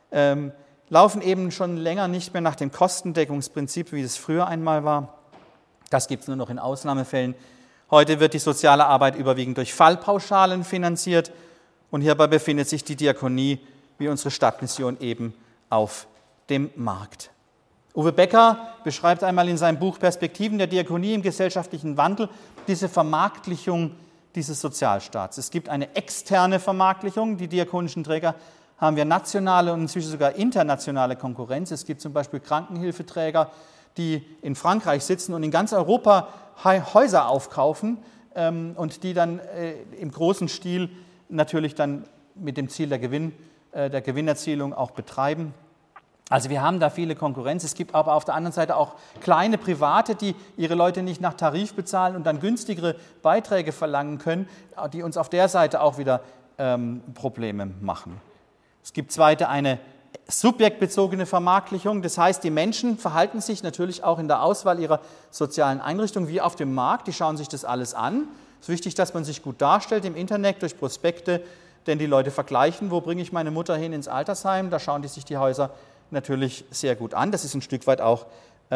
S1: laufen eben schon länger nicht mehr nach dem Kostendeckungsprinzip, wie es früher einmal war. Das gibt es nur noch in Ausnahmefällen. Heute wird die soziale Arbeit überwiegend durch Fallpauschalen finanziert und hierbei befindet sich die Diakonie, wie unsere Stadtmission, eben auf dem Markt. Uwe Becker beschreibt einmal in seinem Buch Perspektiven der Diakonie im gesellschaftlichen Wandel diese Vermarktlichung dieses Sozialstaats. Es gibt eine externe Vermarktlichung. Die diakonischen Träger haben wir nationale und inzwischen sogar internationale Konkurrenz. Es gibt zum Beispiel Krankenhilfeträger, die in Frankreich sitzen und in ganz Europa Häuser aufkaufen und die dann im großen Stil natürlich dann mit dem Ziel der Gewinnerzielung auch betreiben. Also wir haben da viele Konkurrenz. Es gibt aber auf der anderen Seite auch kleine Private, die ihre Leute nicht nach Tarif bezahlen und dann günstigere Beiträge verlangen können, die uns auf der Seite auch wieder Probleme machen. Es gibt zweite eine subjektbezogene Vermarktlichung. Das heißt, die Menschen verhalten sich natürlich auch in der Auswahl ihrer sozialen Einrichtungen wie auf dem Markt. Die schauen sich das alles an. Es ist wichtig, dass man sich gut darstellt im Internet durch Prospekte, denn die Leute vergleichen, wo bringe ich meine Mutter hin ins Altersheim. Da schauen die sich die Häuser natürlich sehr gut an. Das ist ein Stück weit auch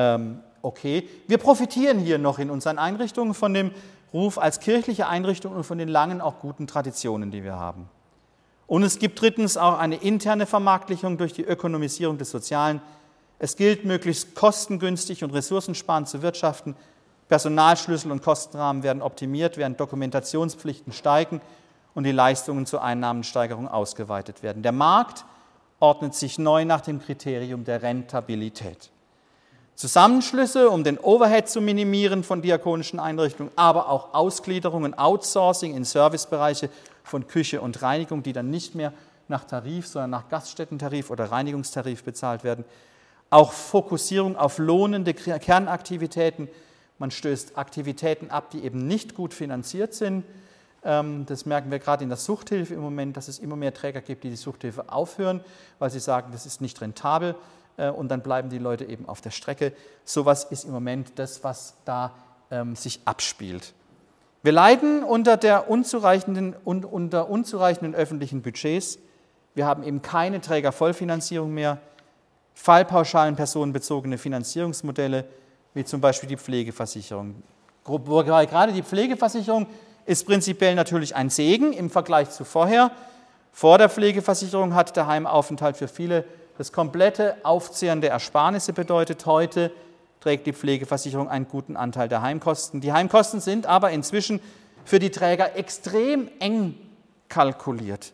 S1: okay. Wir profitieren hier noch in unseren Einrichtungen von dem Ruf als kirchliche Einrichtung und von den langen, auch guten Traditionen, die wir haben. Und es gibt drittens auch eine interne Vermarktlichung durch die Ökonomisierung des Sozialen. Es gilt, möglichst kostengünstig und ressourcensparend zu wirtschaften. Personalschlüssel und Kostenrahmen werden optimiert, während Dokumentationspflichten steigen und die Leistungen zur Einnahmensteigerung ausgeweitet werden. Der Markt ordnet sich neu nach dem Kriterium der Rentabilität. Zusammenschlüsse, um den Overhead zu minimieren von diakonischen Einrichtungen, aber auch Ausgliederungen, Outsourcing in Servicebereiche von Küche und Reinigung, die dann nicht mehr nach Tarif, sondern nach Gaststättentarif oder Reinigungstarif bezahlt werden. Auch Fokussierung auf lohnende Kernaktivitäten. Man stößt Aktivitäten ab, die eben nicht gut finanziert sind. Das merken wir gerade in der Suchthilfe im Moment, dass es immer mehr Träger gibt, die Suchthilfe aufhören, weil sie sagen, das ist nicht rentabel und dann bleiben die Leute eben auf der Strecke. Sowas ist im Moment das, was da sich abspielt. Wir leiden unter unzureichenden öffentlichen Budgets. Wir haben eben keine Trägervollfinanzierung mehr, Fallpauschalen, personenbezogene Finanzierungsmodelle, wie zum Beispiel die Pflegeversicherung. Gerade die Pflegeversicherung ist prinzipiell natürlich ein Segen im Vergleich zu vorher. Vor der Pflegeversicherung hat der Heimaufenthalt für viele das komplette Aufzehren der Ersparnisse bedeutet. Heute trägt die Pflegeversicherung einen guten Anteil der Heimkosten. Die Heimkosten sind aber inzwischen für die Träger extrem eng kalkuliert.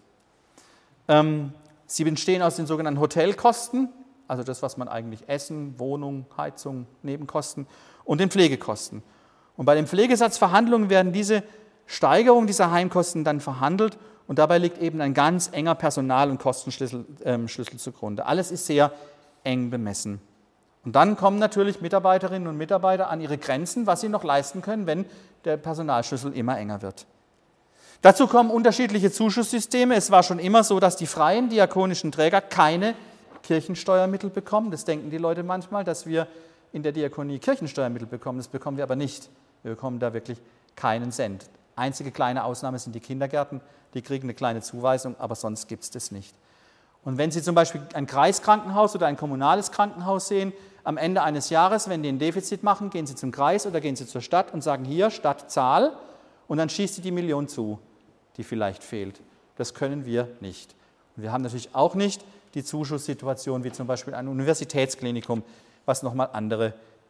S1: Sie bestehen aus den sogenannten Hotelkosten, also das, was man eigentlich Essen, Wohnung, Heizung, Nebenkosten und den Pflegekosten. Und bei den Pflegesatzverhandlungen werden diese Steigerung dieser Heimkosten dann verhandelt und dabei liegt eben ein ganz enger Personal- und Kostenschlüssel zugrunde. Alles ist sehr eng bemessen. Und dann kommen natürlich Mitarbeiterinnen und Mitarbeiter an ihre Grenzen, was sie noch leisten können, wenn der Personalschlüssel immer enger wird. Dazu kommen unterschiedliche Zuschusssysteme. Es war schon immer so, dass die freien diakonischen Träger keine Kirchensteuermittel bekommen. Das denken die Leute manchmal, dass wir in der Diakonie Kirchensteuermittel bekommen. Das bekommen wir aber nicht. Wir bekommen da wirklich keinen Cent. Einzige kleine Ausnahme sind die Kindergärten, die kriegen eine kleine Zuweisung, aber sonst gibt es das nicht. Und wenn Sie zum Beispiel ein Kreiskrankenhaus oder ein kommunales Krankenhaus sehen, am Ende eines Jahres, wenn die ein Defizit machen, gehen Sie zum Kreis oder gehen Sie zur Stadt und sagen, hier, Stadt, zahl, und dann schießt Sie die Million zu, die vielleicht fehlt. Das können wir nicht. Wir haben natürlich auch nicht die Zuschusssituation wie zum Beispiel ein Universitätsklinikum, was nochmal andere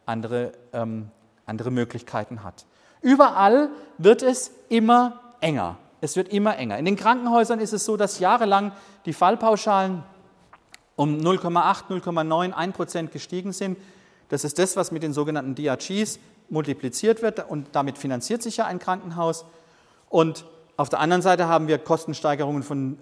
S1: Möglichkeiten hat. Überall wird es immer enger. Es wird immer enger. In den Krankenhäusern ist es so, dass jahrelang die Fallpauschalen um 0,8, 0,9, 1% gestiegen sind. Das ist das, was mit den sogenannten DRGs multipliziert wird und damit finanziert sich ja ein Krankenhaus. Und auf der anderen Seite haben wir Kostensteigerungen von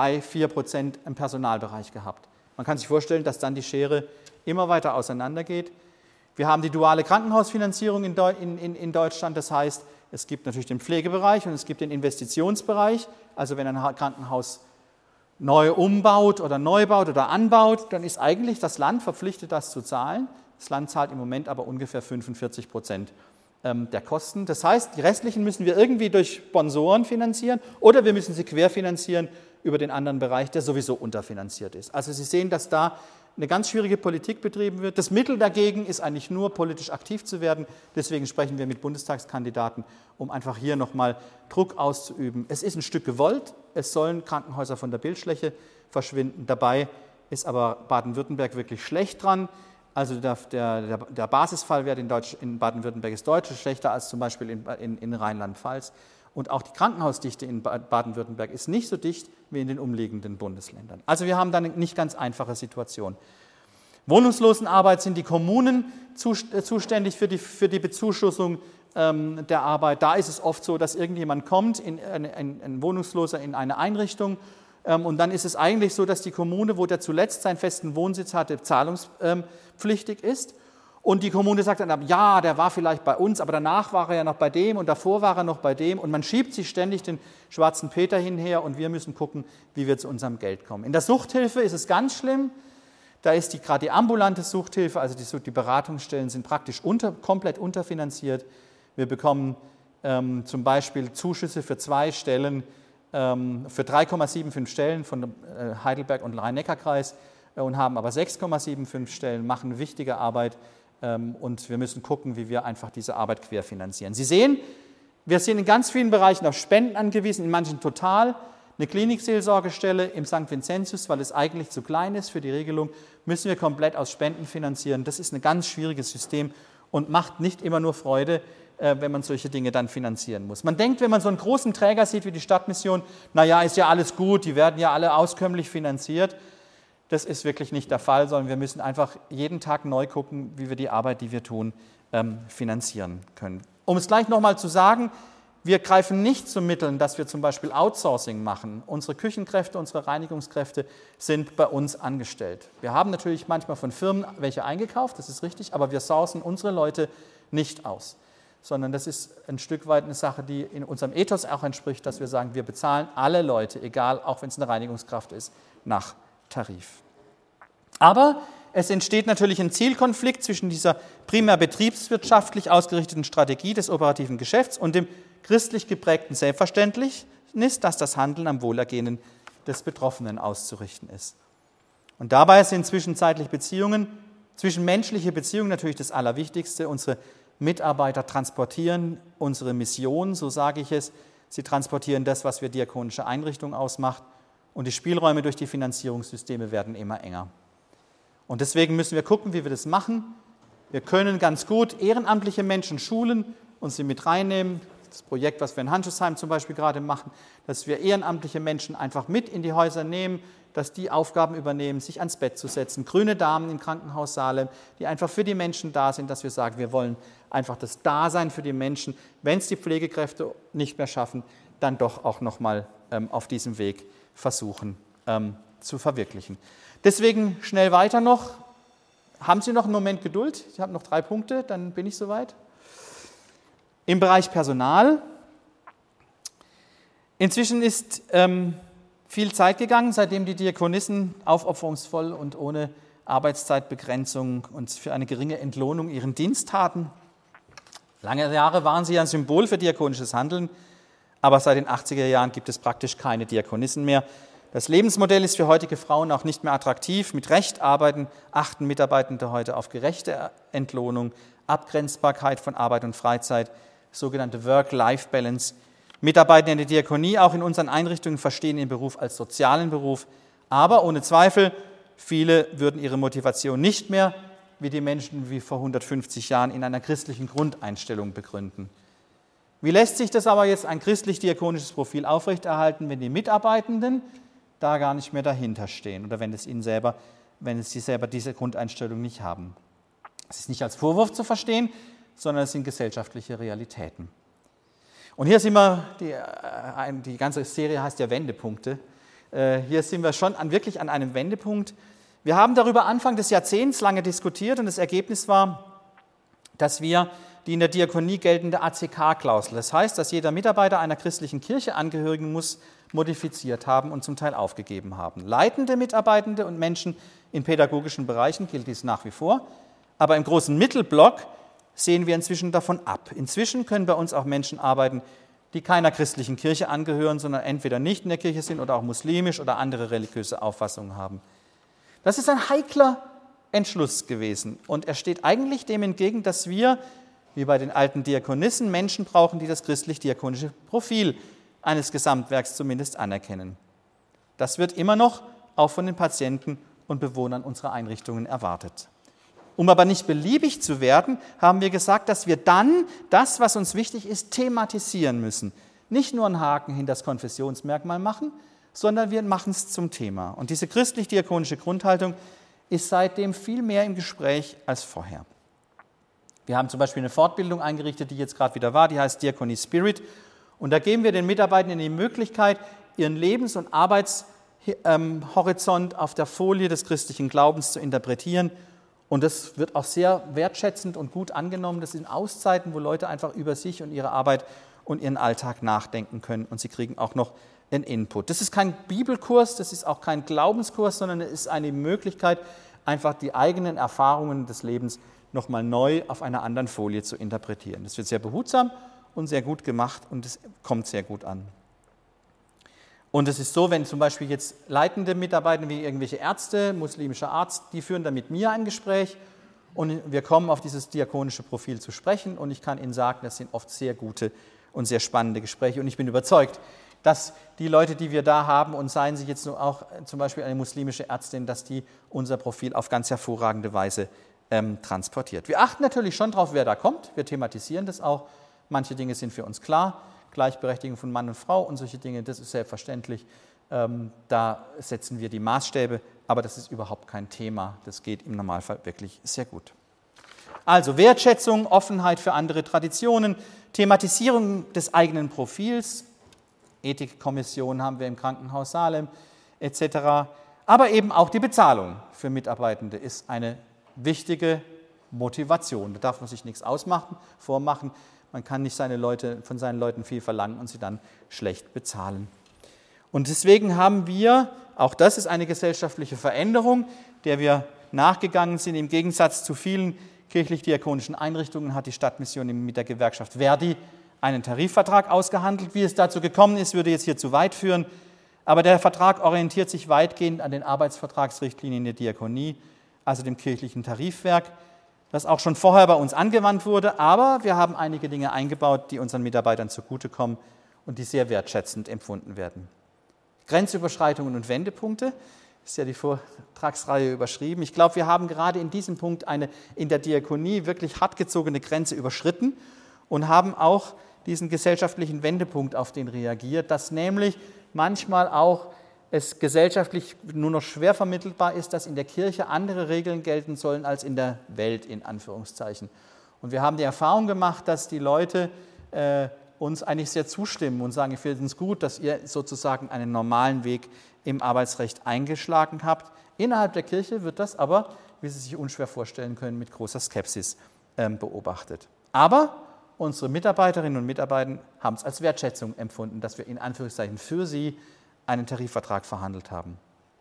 S1: 3-4% im Personalbereich gehabt. Man kann sich vorstellen, dass dann die Schere immer weiter auseinandergeht. Wir haben die duale Krankenhausfinanzierung in Deutschland. Das heißt, es gibt natürlich den Pflegebereich und es gibt den Investitionsbereich. Also wenn ein Krankenhaus neu umbaut oder neu baut oder anbaut, dann ist eigentlich das Land verpflichtet, das zu zahlen. Das Land zahlt im Moment aber ungefähr 45% der Kosten. Das heißt, die restlichen müssen wir irgendwie durch Sponsoren finanzieren oder wir müssen sie querfinanzieren über den anderen Bereich, der sowieso unterfinanziert ist. Also Sie sehen, dass da eine ganz schwierige Politik betrieben wird. Das Mittel dagegen ist eigentlich nur, politisch aktiv zu werden. Deswegen sprechen wir mit Bundestagskandidaten, um einfach hier nochmal Druck auszuüben. Es ist ein Stück gewollt, es sollen Krankenhäuser von der Bildfläche verschwinden. Dabei ist aber Baden-Württemberg wirklich schlecht dran. Also der Basisfallwert in Baden-Württemberg ist deutlich schlechter als zum Beispiel in Rheinland-Pfalz. Und auch die Krankenhausdichte in Baden-Württemberg ist nicht so dicht wie in den umliegenden Bundesländern. Also wir haben da eine nicht ganz einfache Situation. Wohnungslosenarbeit sind die Kommunen zuständig für die Bezuschussung der Arbeit. Da ist es oft so, dass irgendjemand kommt, ein Wohnungsloser in eine Einrichtung, und dann ist es eigentlich so, dass die Kommune, wo der zuletzt seinen festen Wohnsitz hatte, zahlungspflichtig ist. Und die Kommune sagt dann, ja, der war vielleicht bei uns, aber danach war er ja noch bei dem und davor war er noch bei dem. Und man schiebt sich ständig den schwarzen Peter hinher und wir müssen gucken, wie wir zu unserem Geld kommen. In der Suchthilfe ist es ganz schlimm. Da ist gerade die ambulante Suchthilfe, also die Beratungsstellen sind praktisch komplett unterfinanziert. Wir bekommen zum Beispiel Zuschüsse für 2 Stellen, für 3,75 Stellen von Heidelberg und Rhein-Neckar-Kreis und haben aber 6,75 Stellen, machen wichtige Arbeit. Und wir müssen gucken, wie wir einfach diese Arbeit querfinanzieren. Sie sehen, wir sind in ganz vielen Bereichen auf Spenden angewiesen, in manchen total. Eine Klinikseelsorgestelle im St. Vincentius, weil es eigentlich zu klein ist für die Regelung, müssen wir komplett aus Spenden finanzieren. Das ist ein ganz schwieriges System und macht nicht immer nur Freude, wenn man solche Dinge dann finanzieren muss. Man denkt, wenn man so einen großen Träger sieht wie die Stadtmission, naja, ist ja alles gut, die werden ja alle auskömmlich finanziert. Das ist wirklich nicht der Fall, sondern wir müssen einfach jeden Tag neu gucken, wie wir die Arbeit, die wir tun, finanzieren können. Um es gleich nochmal zu sagen, wir greifen nicht zu Mitteln, dass wir zum Beispiel Outsourcing machen. Unsere Küchenkräfte, unsere Reinigungskräfte sind bei uns angestellt. Wir haben natürlich manchmal von Firmen welche eingekauft, das ist richtig, aber wir sourcen unsere Leute nicht aus, sondern das ist ein Stück weit eine Sache, die in unserem Ethos auch entspricht, dass wir sagen, wir bezahlen alle Leute, egal, auch wenn es eine Reinigungskraft ist, nach Tarif. Aber es entsteht natürlich ein Zielkonflikt zwischen dieser primär betriebswirtschaftlich ausgerichteten Strategie des operativen Geschäfts und dem christlich geprägten Selbstverständnis, dass das Handeln am Wohlergehen des Betroffenen auszurichten ist. Und dabei sind zwischenmenschliche Beziehungen natürlich das Allerwichtigste. Unsere Mitarbeiter transportieren unsere Mission, so sage ich es. Sie transportieren das, was wir diakonische Einrichtung ausmacht. Und die Spielräume durch die Finanzierungssysteme werden immer enger. Und deswegen müssen wir gucken, wie wir das machen. Wir können ganz gut ehrenamtliche Menschen schulen und sie mit reinnehmen. Das Projekt, was wir in Handschuhsheim zum Beispiel gerade machen, dass wir ehrenamtliche Menschen einfach mit in die Häuser nehmen, dass die Aufgaben übernehmen, sich ans Bett zu setzen. Grüne Damen im Krankenhaus Salem, die einfach für die Menschen da sind, dass wir sagen, wir wollen einfach das Dasein für die Menschen, wenn es die Pflegekräfte nicht mehr schaffen, dann doch auch nochmal auf diesem Weg versuchen zu verwirklichen. Deswegen schnell weiter noch. Haben Sie noch einen Moment Geduld? Ich habe noch 3 Punkte, dann bin ich soweit. Im Bereich Personal. Inzwischen ist viel Zeit gegangen, seitdem die Diakonissen aufopferungsvoll und ohne Arbeitszeitbegrenzung und für eine geringe Entlohnung ihren Dienst taten. Lange Jahre waren sie ein Symbol für diakonisches Handeln, aber seit den 80er Jahren gibt es praktisch keine Diakonissen mehr. Das Lebensmodell ist für heutige Frauen auch nicht mehr attraktiv. Mit Recht achten Mitarbeitende heute auf gerechte Entlohnung, Abgrenzbarkeit von Arbeit und Freizeit, sogenannte Work-Life-Balance. Mitarbeitende in der Diakonie, auch in unseren Einrichtungen, verstehen den Beruf als sozialen Beruf, Aber ohne Zweifel, viele würden ihre Motivation nicht mehr wie die Menschen wie vor 150 Jahren in einer christlichen Grundeinstellung begründen. Wie lässt sich das aber jetzt ein christlich-diakonisches Profil aufrechterhalten, wenn die Mitarbeitenden da gar nicht mehr dahinter stehen oder wenn sie selber diese Grundeinstellung nicht haben? Es ist nicht als Vorwurf zu verstehen, sondern es sind gesellschaftliche Realitäten. Und hier sind wir, die ganze Serie heißt ja Wendepunkte, hier sind wir schon wirklich an einem Wendepunkt. Wir haben darüber Anfang des Jahrzehnts lange diskutiert und das Ergebnis war, dass wir die in der Diakonie geltende ACK-Klausel, das heißt, dass jeder Mitarbeiter einer christlichen Kirche angehören muss, modifiziert haben und zum Teil aufgegeben haben. Leitende Mitarbeitende und Menschen in pädagogischen Bereichen gilt dies nach wie vor, aber im großen Mittelblock sehen wir inzwischen davon ab. Inzwischen können bei uns auch Menschen arbeiten, die keiner christlichen Kirche angehören, sondern entweder nicht in der Kirche sind oder auch muslimisch oder andere religiöse Auffassungen haben. Das ist ein heikler Entschluss gewesen und er steht eigentlich dem entgegen, dass wir, wie bei den alten Diakonissen, Menschen brauchen, die das christlich-diakonische Profil eines Gesamtwerks zumindest anerkennen. Das wird immer noch auch von den Patienten und Bewohnern unserer Einrichtungen erwartet. Um aber nicht beliebig zu werden, haben wir gesagt, dass wir dann das, was uns wichtig ist, thematisieren müssen. Nicht nur einen Haken hinter das Konfessionsmerkmal machen, sondern wir machen es zum Thema. Und diese christlich-diakonische Grundhaltung ist seitdem viel mehr im Gespräch als vorher. Wir haben zum Beispiel eine Fortbildung eingerichtet, die jetzt gerade wieder war, die heißt Diakonie Spirit. Und da geben wir den Mitarbeitenden die Möglichkeit, ihren Lebens- und Arbeitshorizont auf der Folie des christlichen Glaubens zu interpretieren. Und das wird auch sehr wertschätzend und gut angenommen. Das sind Auszeiten, wo Leute einfach über sich und ihre Arbeit und ihren Alltag nachdenken können. Und sie kriegen auch noch einen Input. Das ist kein Bibelkurs, das ist auch kein Glaubenskurs, sondern es ist eine Möglichkeit, einfach die eigenen Erfahrungen des Lebens nochmal neu auf einer anderen Folie zu interpretieren. Das wird sehr behutsam und sehr gut gemacht und es kommt sehr gut an. Und es ist so, wenn zum Beispiel jetzt leitende Mitarbeiter wie irgendwelche Ärzte, muslimischer Arzt, die führen dann mit mir ein Gespräch und wir kommen auf dieses diakonische Profil zu sprechen und ich kann Ihnen sagen, das sind oft sehr gute und sehr spannende Gespräche und ich bin überzeugt, dass die Leute, die wir da haben und seien sie jetzt auch zum Beispiel eine muslimische Ärztin, dass die unser Profil auf ganz hervorragende Weise transportiert. Wir achten natürlich schon darauf, wer da kommt, wir thematisieren das auch, manche Dinge sind für uns klar, Gleichberechtigung von Mann und Frau und solche Dinge, das ist selbstverständlich. Da setzen wir die Maßstäbe, aber das ist überhaupt kein Thema. Das geht im Normalfall wirklich sehr gut. Also Wertschätzung, Offenheit für andere Traditionen, Thematisierung des eigenen Profils, Ethikkommission haben wir im Krankenhaus Salem etc. Aber eben auch die Bezahlung für Mitarbeitende ist eine wichtige Motivation. Da darf man sich nichts vormachen. Man kann nicht von seinen Leuten viel verlangen und sie dann schlecht bezahlen. Und deswegen haben wir, auch das ist eine gesellschaftliche Veränderung, der wir nachgegangen sind. Im Gegensatz zu vielen kirchlich-diakonischen Einrichtungen hat die Stadtmission mit der Gewerkschaft Verdi einen Tarifvertrag ausgehandelt. Wie es dazu gekommen ist, würde jetzt hier zu weit führen. Aber der Vertrag orientiert sich weitgehend an den Arbeitsvertragsrichtlinien der Diakonie, also dem kirchlichen Tarifwerk, das auch schon vorher bei uns angewandt wurde, aber wir haben einige Dinge eingebaut, die unseren Mitarbeitern zugutekommen und die sehr wertschätzend empfunden werden. Grenzüberschreitungen und Wendepunkte, ist ja die Vortragsreihe überschrieben. Ich glaube, wir haben gerade in diesem Punkt eine in der Diakonie wirklich hartgezogene Grenze überschritten und haben auch diesen gesellschaftlichen Wendepunkt auf den reagiert, dass nämlich manchmal auch es gesellschaftlich nur noch schwer vermittelbar ist, dass in der Kirche andere Regeln gelten sollen als in der Welt, in Anführungszeichen. Und wir haben die Erfahrung gemacht, dass die Leute uns eigentlich sehr zustimmen und sagen, ich finde es gut, dass ihr sozusagen einen normalen Weg im Arbeitsrecht eingeschlagen habt. Innerhalb der Kirche wird das aber, wie Sie sich unschwer vorstellen können, mit großer Skepsis beobachtet. Aber unsere Mitarbeiterinnen und Mitarbeiter haben es als Wertschätzung empfunden, dass wir in Anführungszeichen für sie einen Tarifvertrag verhandelt haben.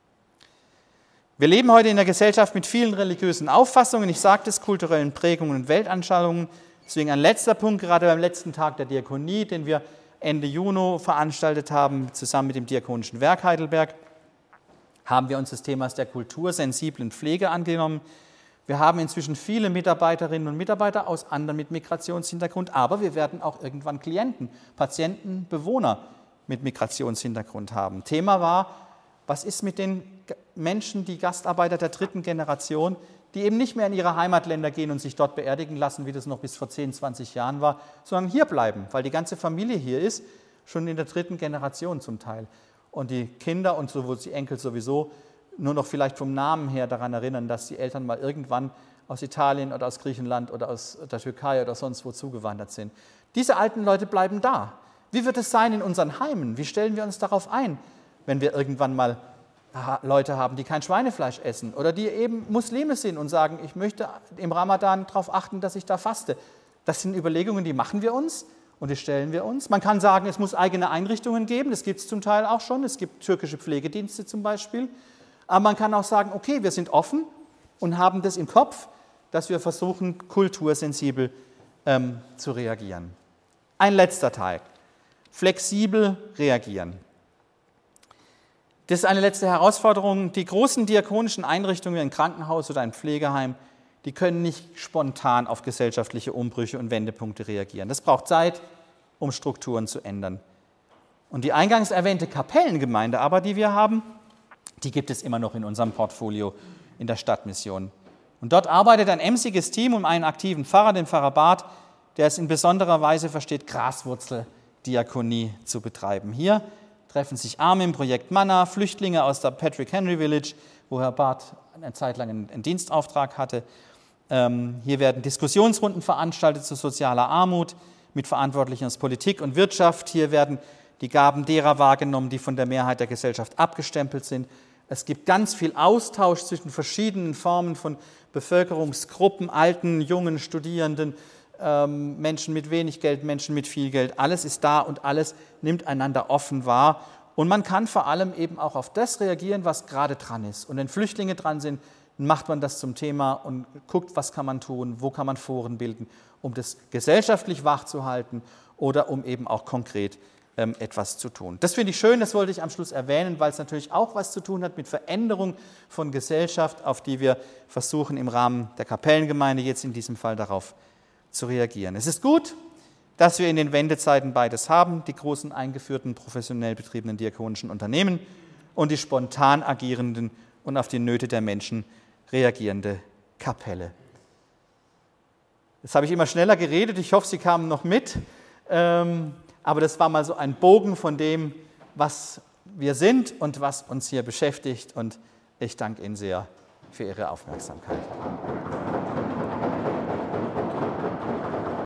S1: Wir leben heute in einer Gesellschaft mit vielen religiösen Auffassungen, ich sagte es, kulturellen Prägungen und Weltanschauungen. Deswegen ein letzter Punkt, gerade beim letzten Tag der Diakonie, den wir Ende Juni veranstaltet haben, zusammen mit dem Diakonischen Werk Heidelberg, haben wir uns des Themas der kultursensiblen Pflege angenommen. Wir haben inzwischen viele Mitarbeiterinnen und Mitarbeiter aus anderen mit Migrationshintergrund, aber wir werden auch irgendwann Klienten, Patienten, Bewohner mit Migrationshintergrund haben. Thema war Was ist mit den Menschen, die Gastarbeiter der 3. Generation, die eben nicht mehr in ihre Heimatländer gehen und sich dort beerdigen lassen, wie das noch bis vor 10, 20 Jahren war, sondern hier bleiben, weil die ganze Familie hier ist, schon in der 3. Generation zum Teil. Und die Kinder und sowohl die Enkel sowieso nur noch vielleicht vom Namen her daran erinnern, dass die Eltern mal irgendwann aus Italien oder aus Griechenland oder aus der Türkei oder sonst wo zugewandert sind. Diese alten Leute bleiben da. Wie wird es sein in unseren Heimen? Wie stellen wir uns darauf ein, wenn wir irgendwann mal Leute haben, die kein Schweinefleisch essen oder die eben Muslime sind und sagen, ich möchte im Ramadan darauf achten, dass ich da faste? Das sind Überlegungen, die machen wir uns und die stellen wir uns. Man kann sagen, es muss eigene Einrichtungen geben, das gibt es zum Teil auch schon. Es gibt türkische Pflegedienste zum Beispiel. Aber man kann auch sagen, okay, wir sind offen und haben das im Kopf, dass wir versuchen, kultursensibel zu reagieren. Ein letzter Teil. Flexibel reagieren. Das ist eine letzte Herausforderung. Die großen diakonischen Einrichtungen wie ein Krankenhaus oder ein Pflegeheim, die können nicht spontan auf gesellschaftliche Umbrüche und Wendepunkte reagieren. Das braucht Zeit, um Strukturen zu ändern. Und die eingangs erwähnte Kapellengemeinde aber, die wir haben, die gibt es immer noch in unserem Portfolio in der Stadtmission. Und dort arbeitet ein emsiges Team um einen aktiven Pfarrer, den Pfarrer Barth, der es in besonderer Weise versteht, Graswurzeldiakonie zu betreiben. Hier treffen sich Arme im Projekt Manna, Flüchtlinge aus der Patrick Henry Village, wo Herr Barth eine Zeit lang einen Dienstauftrag hatte. Hier werden Diskussionsrunden veranstaltet zu sozialer Armut mit Verantwortlichen aus Politik und Wirtschaft. Hier werden die Gaben derer wahrgenommen, die von der Mehrheit der Gesellschaft abgestempelt sind. Es gibt ganz viel Austausch zwischen verschiedenen Formen von Bevölkerungsgruppen, Alten, Jungen, Studierenden, Menschen mit wenig Geld, Menschen mit viel Geld. Alles ist da und alles nimmt einander offen wahr. Und man kann vor allem eben auch auf das reagieren, was gerade dran ist. Und wenn Flüchtlinge dran sind, macht man das zum Thema und guckt, was kann man tun, wo kann man Foren bilden, um das gesellschaftlich wachzuhalten oder um eben auch konkret etwas zu tun. Das finde ich schön, das wollte ich am Schluss erwähnen, weil es natürlich auch was zu tun hat mit Veränderung von Gesellschaft, auf die wir versuchen im Rahmen der Kapellengemeinde jetzt in diesem Fall darauf zu reagieren. Es ist gut, dass wir in den Wendezeiten beides haben, die großen eingeführten, professionell betriebenen diakonischen Unternehmen und die spontan agierenden und auf die Nöte der Menschen reagierende Kapelle. Jetzt habe ich immer schneller geredet, ich hoffe, Sie kamen noch mit, aber das war mal so ein Bogen von dem, was wir sind und was uns hier beschäftigt und ich danke Ihnen sehr für Ihre Aufmerksamkeit.